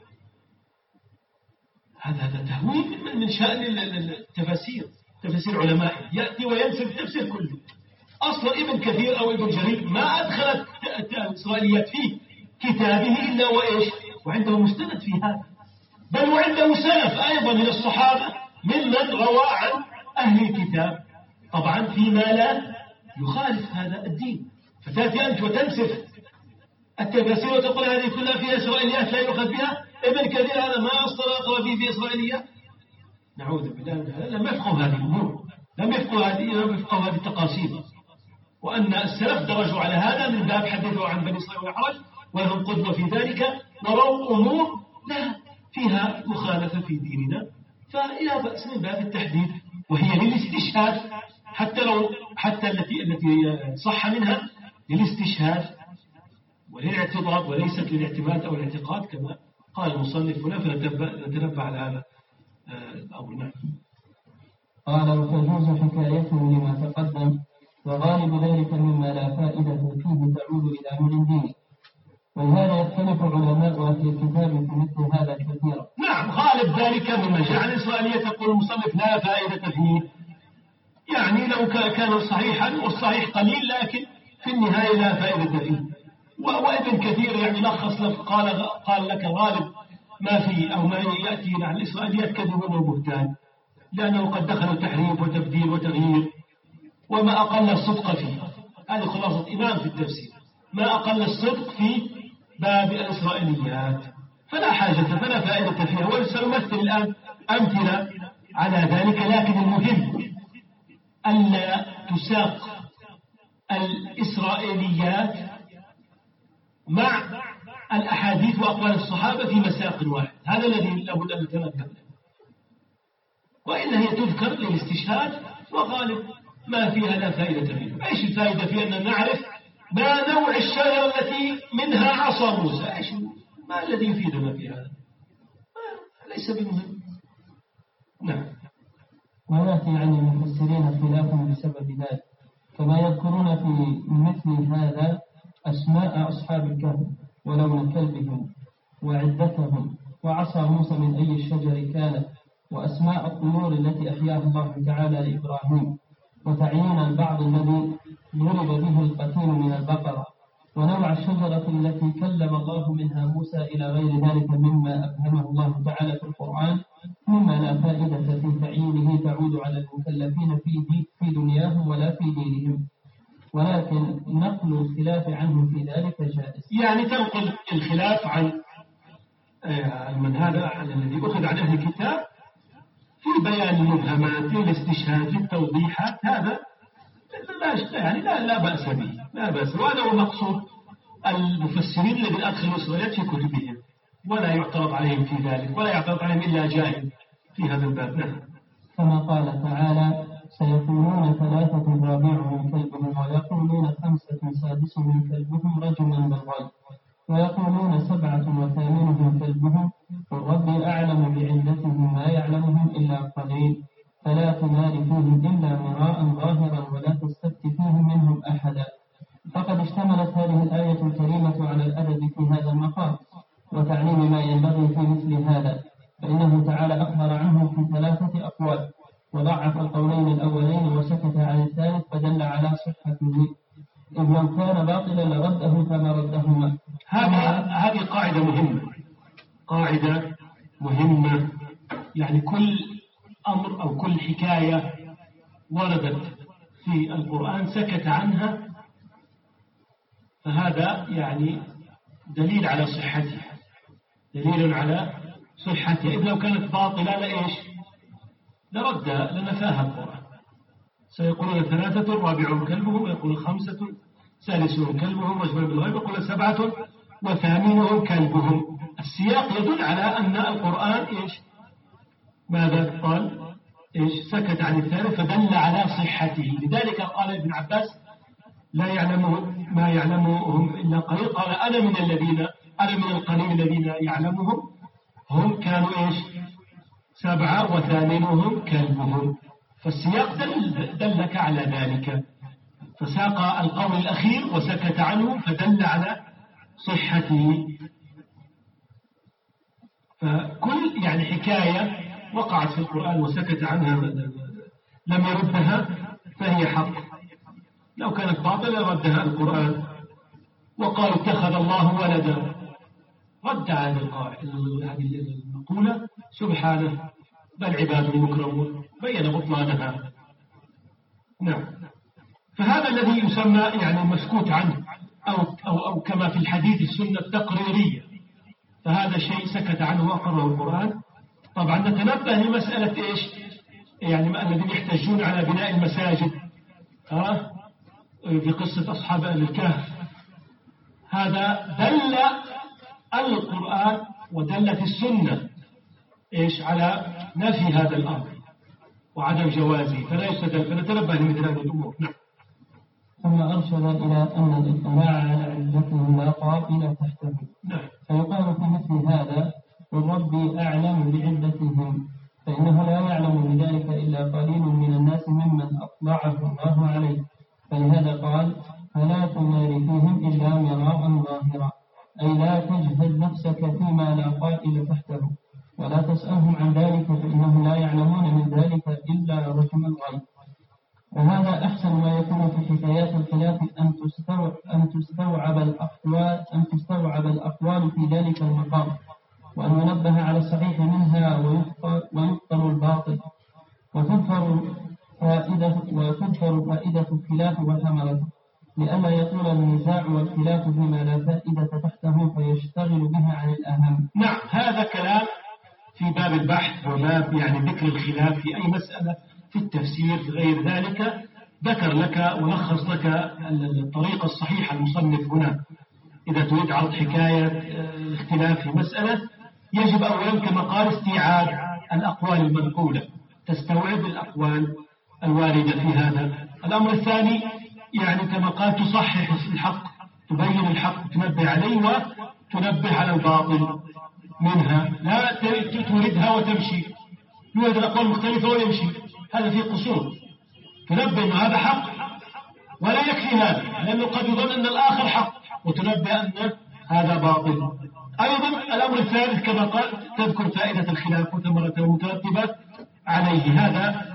S2: هذا تهويل من شأن التفاسير، تفاسير علماء يأتي وينسب التفسير كله. أصلا ابن كثير أو ابن جرير ما أدخلت الإسرائيليات في كتابه إلا وإيش؟ وعنده مستند في هذا، بل وعنده سلف أيضا من الصحابة ممن روى عن أهل الكتاب، طبعا فيما لا يخالف هذا الدين. فتأتي أنت وتنسف التفاسير وتقول هذه كلها فيها إسرائيليات لا يؤخذ بها، ابن كثير هذا ما أصلا أقرأ فيه إسرائيليات. نعوذ بالله من هذا، لم يفقهوا هذه الأمور، لم يفقهوا هذه التقاسيم، وأن السلف درجوا على هذا من باب حدثوا عن بني إسرائيل والحرج ولهم قدوة في ذلك، وروا أمور لا فيها مخالفة في ديننا، فلا بأس من باب التحديد، وهي للاستشهاد حتى التي صح منها للاستشهاد وللاعتضاد وليست للاعتماد أو الاعتقاد كما قال المصنف هنا، فنتنبه على هذا الأمر. نعم.
S1: قال وتجوز حكايته لما تقدم، وغالب ذلك مما لا فائدة فيه تعود إلى من دينه، ولهذا يختلف علماء أهل الكتاب في مثل هذا كثيرا.
S2: نعم، غالب ذلك مما جعل الإسرائيلية تقول المصنف لا فائدة فيه، يعني لو كان صحيحا والصحيح قليل لكن في النهاية لا فائدة فيه. وابن كثير يعني لخص لك قال لك غالب ما فيه أو ما يأتي عن الإسرائيليات كذب وبهتان، لأنه قد دخلوا تحريف وتبديل وتغيير وما أقل الصدق فيه. هذه خلاصة إمام في التفسير، ما أقل الصدق في باب الإسرائيليات، فلا حاجة فلا فائدة فيها. وسنمثل الآن أمثلة على ذلك، لكن المهم ألا تساق الإسرائيليات مع الأحاديث وأقوال الصحابة في مساق واحد. هذا الذي لابد أن نتنبه له، وإلا هي تذكر للاستشهاد وغالب ما فيها لا فائدة فيها. إيش الفائدة في أن نعرف ما نوع الشجرة التي منها عصا موسى؟ إيش ما الذي يفيدنا في هذا؟ ليس بمهم. نعم.
S1: ويأتي عن المفسرين خلاف بسبب ذلك، كما يذكرون في مثل هذا أسماء أصحاب الكهف ولون كلبهم وعدتهم وعصا موسى من أي الشجر كانت، وأسماء الطيور التي أحياها الله تعالى لإبراهيم، وتعيين البعض الذي ضرب به القتيل من البقرة، ونوع الشجرة التي كلم الله منها موسى إلى غير ذلك مما أفهمه الله تعالى في القرآن، مما لا فائدة في تعيينه تعود على المكلفين في دنياهم ولا في دينهم، ولكن نقل الخلاف عنه في ذلك جائز.
S2: يعني تنقل الخلاف عن من هذا الذي أخذ عن أهل الكتاب في بيان المبهمات، في الاستشهاد، في التوضيحات، هذا يعني لا بأس به، لا بأس. وهذا هو مقصود المفسرين الذين أدخلوا الإسرائيليات في كتبهم، ولا يعترض عليهم في ذلك، ولا يعترض عليهم إلا جاهل في هذا الباب. نعم.
S1: كما قال تعالى: سيقولون 3 رابعهم كلبهم، ويقولون 5 سادسهم كلبهم رجما بالغيب، ويقولون 7 وثامنهم كلبهم، قل ربي أعلم بعدتهم ما يعلمهم إلا قليل، فلا تمار فيهم إلا مراء ظاهرا ولا تستفت فيهم منهم أحدا. فقد اشتملت هذه الآية الكريمة على الأدب في هذا المقام وتعليم ما ينبغي في مثل هذا، فإنه تعالى أخبر عنه في 3 أقوال، وضعف القولين الأولين وسكت عن الثالث، فدل على صحته، إذ لو كان باطلا لرده فما ردهما.
S2: هذه قاعدة مهمة، قاعدة مهمة. يعني كل أمر أو كل حكاية وردت في القرآن سكت عنها، فهذا يعني دليل على صحتها، دليل على صحتها. إذ لو كانت باطلة لإيش؟ لردها لنفاها القرآن. سيقولون 3 رابعهم كلبهم، ويقول 5 سادسهم كلبهم رجما بالغيب، ويقول 7 وثامنهم كلبهم. السياق يدل على أن القرآن إيش؟ ماذا قال؟ إيش؟ سكت عن الثالث، فدل على صحته. لذلك قال ابن عباس: لا يعلمه ما يعلمهم إلا قليل. قال: أنا من القليل الذين يعلمهم، هم كانوا إيش؟ 7 وثامنهم كلبهم. فالسياق دلك على ذلك، فساق القول الأخير وسكت عنه فدل على صحته. فكل يعني حكاية وقعت في القرآن وسكت عنها لم يردها فهي حق. لو كانت باطلة ردها القرآن. وقالوا اتخذ الله ولدا، رد هذه المقولة سبحانه، بل عباد مكرمون، بين بطلانها. نعم. فهذا الذي يسمى يعني المسكوت عنه، أو كما في الحديث السنة التقريرية، فهذا شيء سكت عنه وأقره القرآن. طبعا نتنبه لمسألة إيش؟ يعني الذين يحتجون على بناء المساجد في قصة أصحاب الكهف، هذا دل القرآن ودلت السنة إيش؟ على نفي هذا الأمر وعدم جوازه، فلا يستدل. فنتنبه لمثل هذه الأمور. نعم.
S1: ثم أرشد إلى أن الاطلاع على عدتهم لا قائل تحته.
S2: نعم.
S1: فيقال في مثل هذا: والرب أعلم بعدتهم، فإنه لا يعلم بذلك إلا قليل من الناس ممن أطلعه الله عليه. فلهذا قال: فلا تمار فيهم إلا مراء ظاهرا، أي لا تجهل نفسك فيما لا قائل تحته، ولا تسألهم عن ذلك، فإنهم لا يعلمون من ذلك إلا رجم الغيب. وهذا أحسن ما يكون في حكايات الخلاف، أن تستوعب الأقوال في ذلك المقام، وأن ينبه على الصحيح منها ويبطل الباطل، وتذكر فائدة الخلاف وثمرته، لئلا يطول النزاع والخلاف بما لا فائدة تحته فيشتغل به عن الأهم.
S2: نعم. هذا كلام في باب البحث وباب يعني ذكر الخلاف في أي مسألة في التفسير في غير ذلك، ذكر لك ولخص لك الطريقة الصحيحة. المصنف هنا إذا تريد عرض حكاية الاختلاف في مسألة يجب أولا كما قال استيعاب الأقوال المنقولة، تستوعب الأقوال الواردة في هذا. الأمر الثاني يعني كما قال تصحح الحق، تبين الحق تنبه عليه وتنبه على الباطل منها، لا توردها وتمشي، يوجد الأقوال مختلفة ويمشي، هذا فيه قصور. تنبه أن هذا حق ولا يكفي هذا، لأنه قد يظن أن الآخر حق، وتنبه أن هذا باطل. أيضا الأمر الثالث كما قال تذكر فائدة الخلاف وثمرته المترتبة عليه. هذا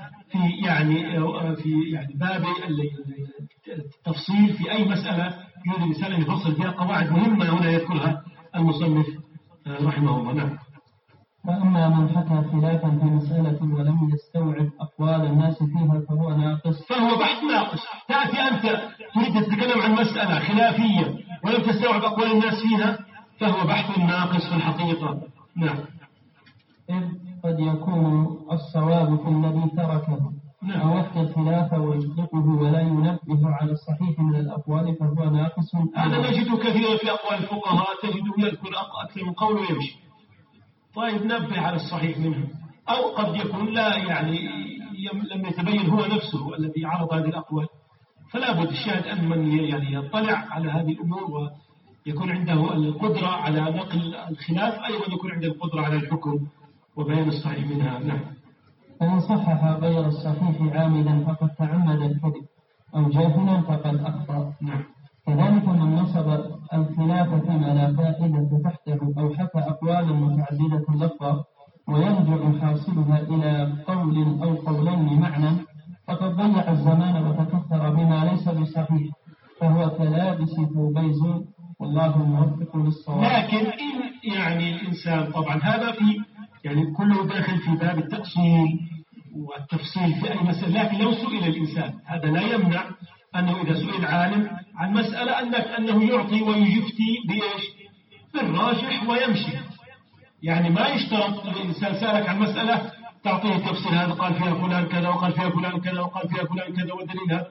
S2: في باب التفصيل في أي مسألة يريد الإنسان أن يفصل فيها قواعد مهمة هنا يذكرها المصنف رحمه الله. نعم.
S1: فأما من حكى خلافا في مسألة ولم يستوعب أقوال الناس فيها فهو ناقص،
S2: فهو بحث ناقص. تأتي أنت تريد تتكلم عن مسألة خلافية ولم تستوعب أقوال الناس فيها فهو بحث ناقص في الحقيقة. نعم.
S1: إذ قد يكون الصواب في الذي تركه أو وقت الخلاف ويطلقه ولا ينبه على الصحيح من الأقوال فهو ناقص.
S2: هذا نجده كثيرا في أقوال الفقهاء، تجده يذكر أكثر من قول ويمشي. طيب نبه على الصحيح منه. أو قد يكون لا لم يتبين هو نفسه الذي عرض هذه الأقوال، فلا بد الشاهد أن من يطلع على هذه الأمور ويكون عنده القدرة على نقل الخلاف أيضا يكون عنده القدرة على الحكم وبيان الصحيح منها. نعم.
S1: فإن صحح غير الصحيح عامدا فقد تعمد الكذب، أو جاهلا فقد أخطأ.
S2: نعم.
S1: كذلك من نصب الخلاف فيما لا فائدة تحته أو حكى أقوالا متعددة لفظا ويرجع حاصلها إلى قول أو قولين معنى فقد ضيع الزمان وتكثر بما ليس بصحيح، فهو كلابس ثوبي زور، والله الموفق للصواب.
S2: لكن إن الإنسان طبعا هذا في كله داخل في باب التأصيل والتفصيل في أي مسألة، لكن لو سئل الإنسان هذا لا يمنع أنه إذا سئل عالم عن مسألة أنه يعطي ويفتي بإيش؟ بالراجح ويمشي. ما يشترط الإنسان سألك عن مسألة تعطيه تفصيل، هذا قال فيها فلان كذا وقال فيها فلان كذا وقال فيها فلان كذا ودليلها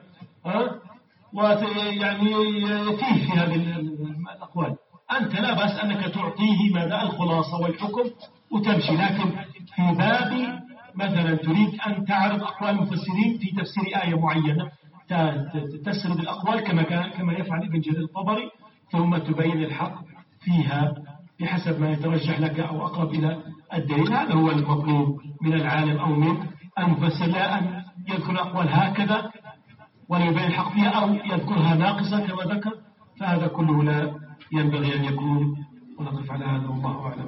S2: يتيه في هذه الأقوال. أنت لا بأس أنك تعطيه ماذا الخلاصة والحكم وتمشي، لكن في باب مثلا تريد أن تعرض أقوال المفسرين في تفسير آية معينة تسرد الأقوال كما يفعل ابن جرير الطبري، ثم تبين الحق فيها بحسب ما يترجح لك أو أقرب إلى الدليل. هذا هو المطلوب من العالم أو من المفسر، لا أن يذكر أقوال هكذا ولا يبين الحق فيها أو يذكرها ناقصة كما ذكر، فهذا كله لا ينبغي أن يكون. ونقف على هذا والله أعلم.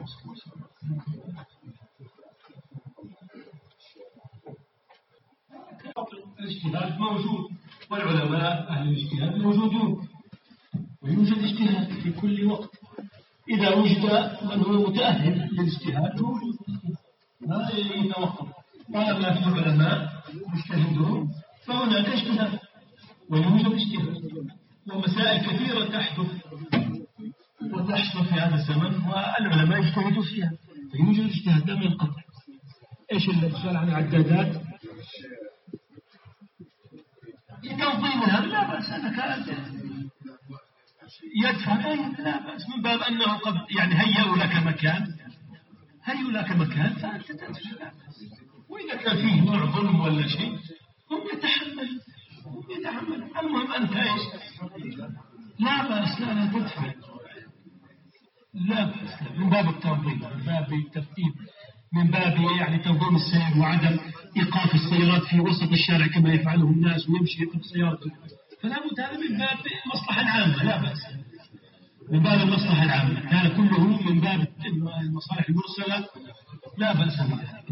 S2: الاجتهاد موجود والعلماء أهل الاجتهاد موجودون، ويوجد اجتهاد في كل وقت. إذا وجد من هو متأهل للاجتهاد موجود، ما يتوقف. طالما في علماء مجتهدون فهناك اجتهاد ويوجد اجتهاد، ومسائل كثيرة تحدث وتحصل في هذا الزمن والعلماء يجتهدوا فيها، فيوجد اجتهاد لا ينقطع. ايش السؤال عن العدادات؟ لتنظيمها لا بأس، أنك يدفع لا بأس، من باب أنه قد هيئوا لك مكان فأنت تدفع لا بأس. وإذا كان فيه نوع ظلم ولا شيء هم يتحمل. المهم أنت إيش؟ لا بأس، لا تدفع، لا بأس، من باب التنظيم، من باب الترتيب، من باب تنظيم السير وعدم إيقاف السيارات في وسط الشارع كما يفعله الناس ويمشي يقف سيارته، فلا بد هذا من باب المصلحة العامة، لا بأس، من باب المصلحة العامة، هذا كله من باب المصالح المرسلة لا بأس بها.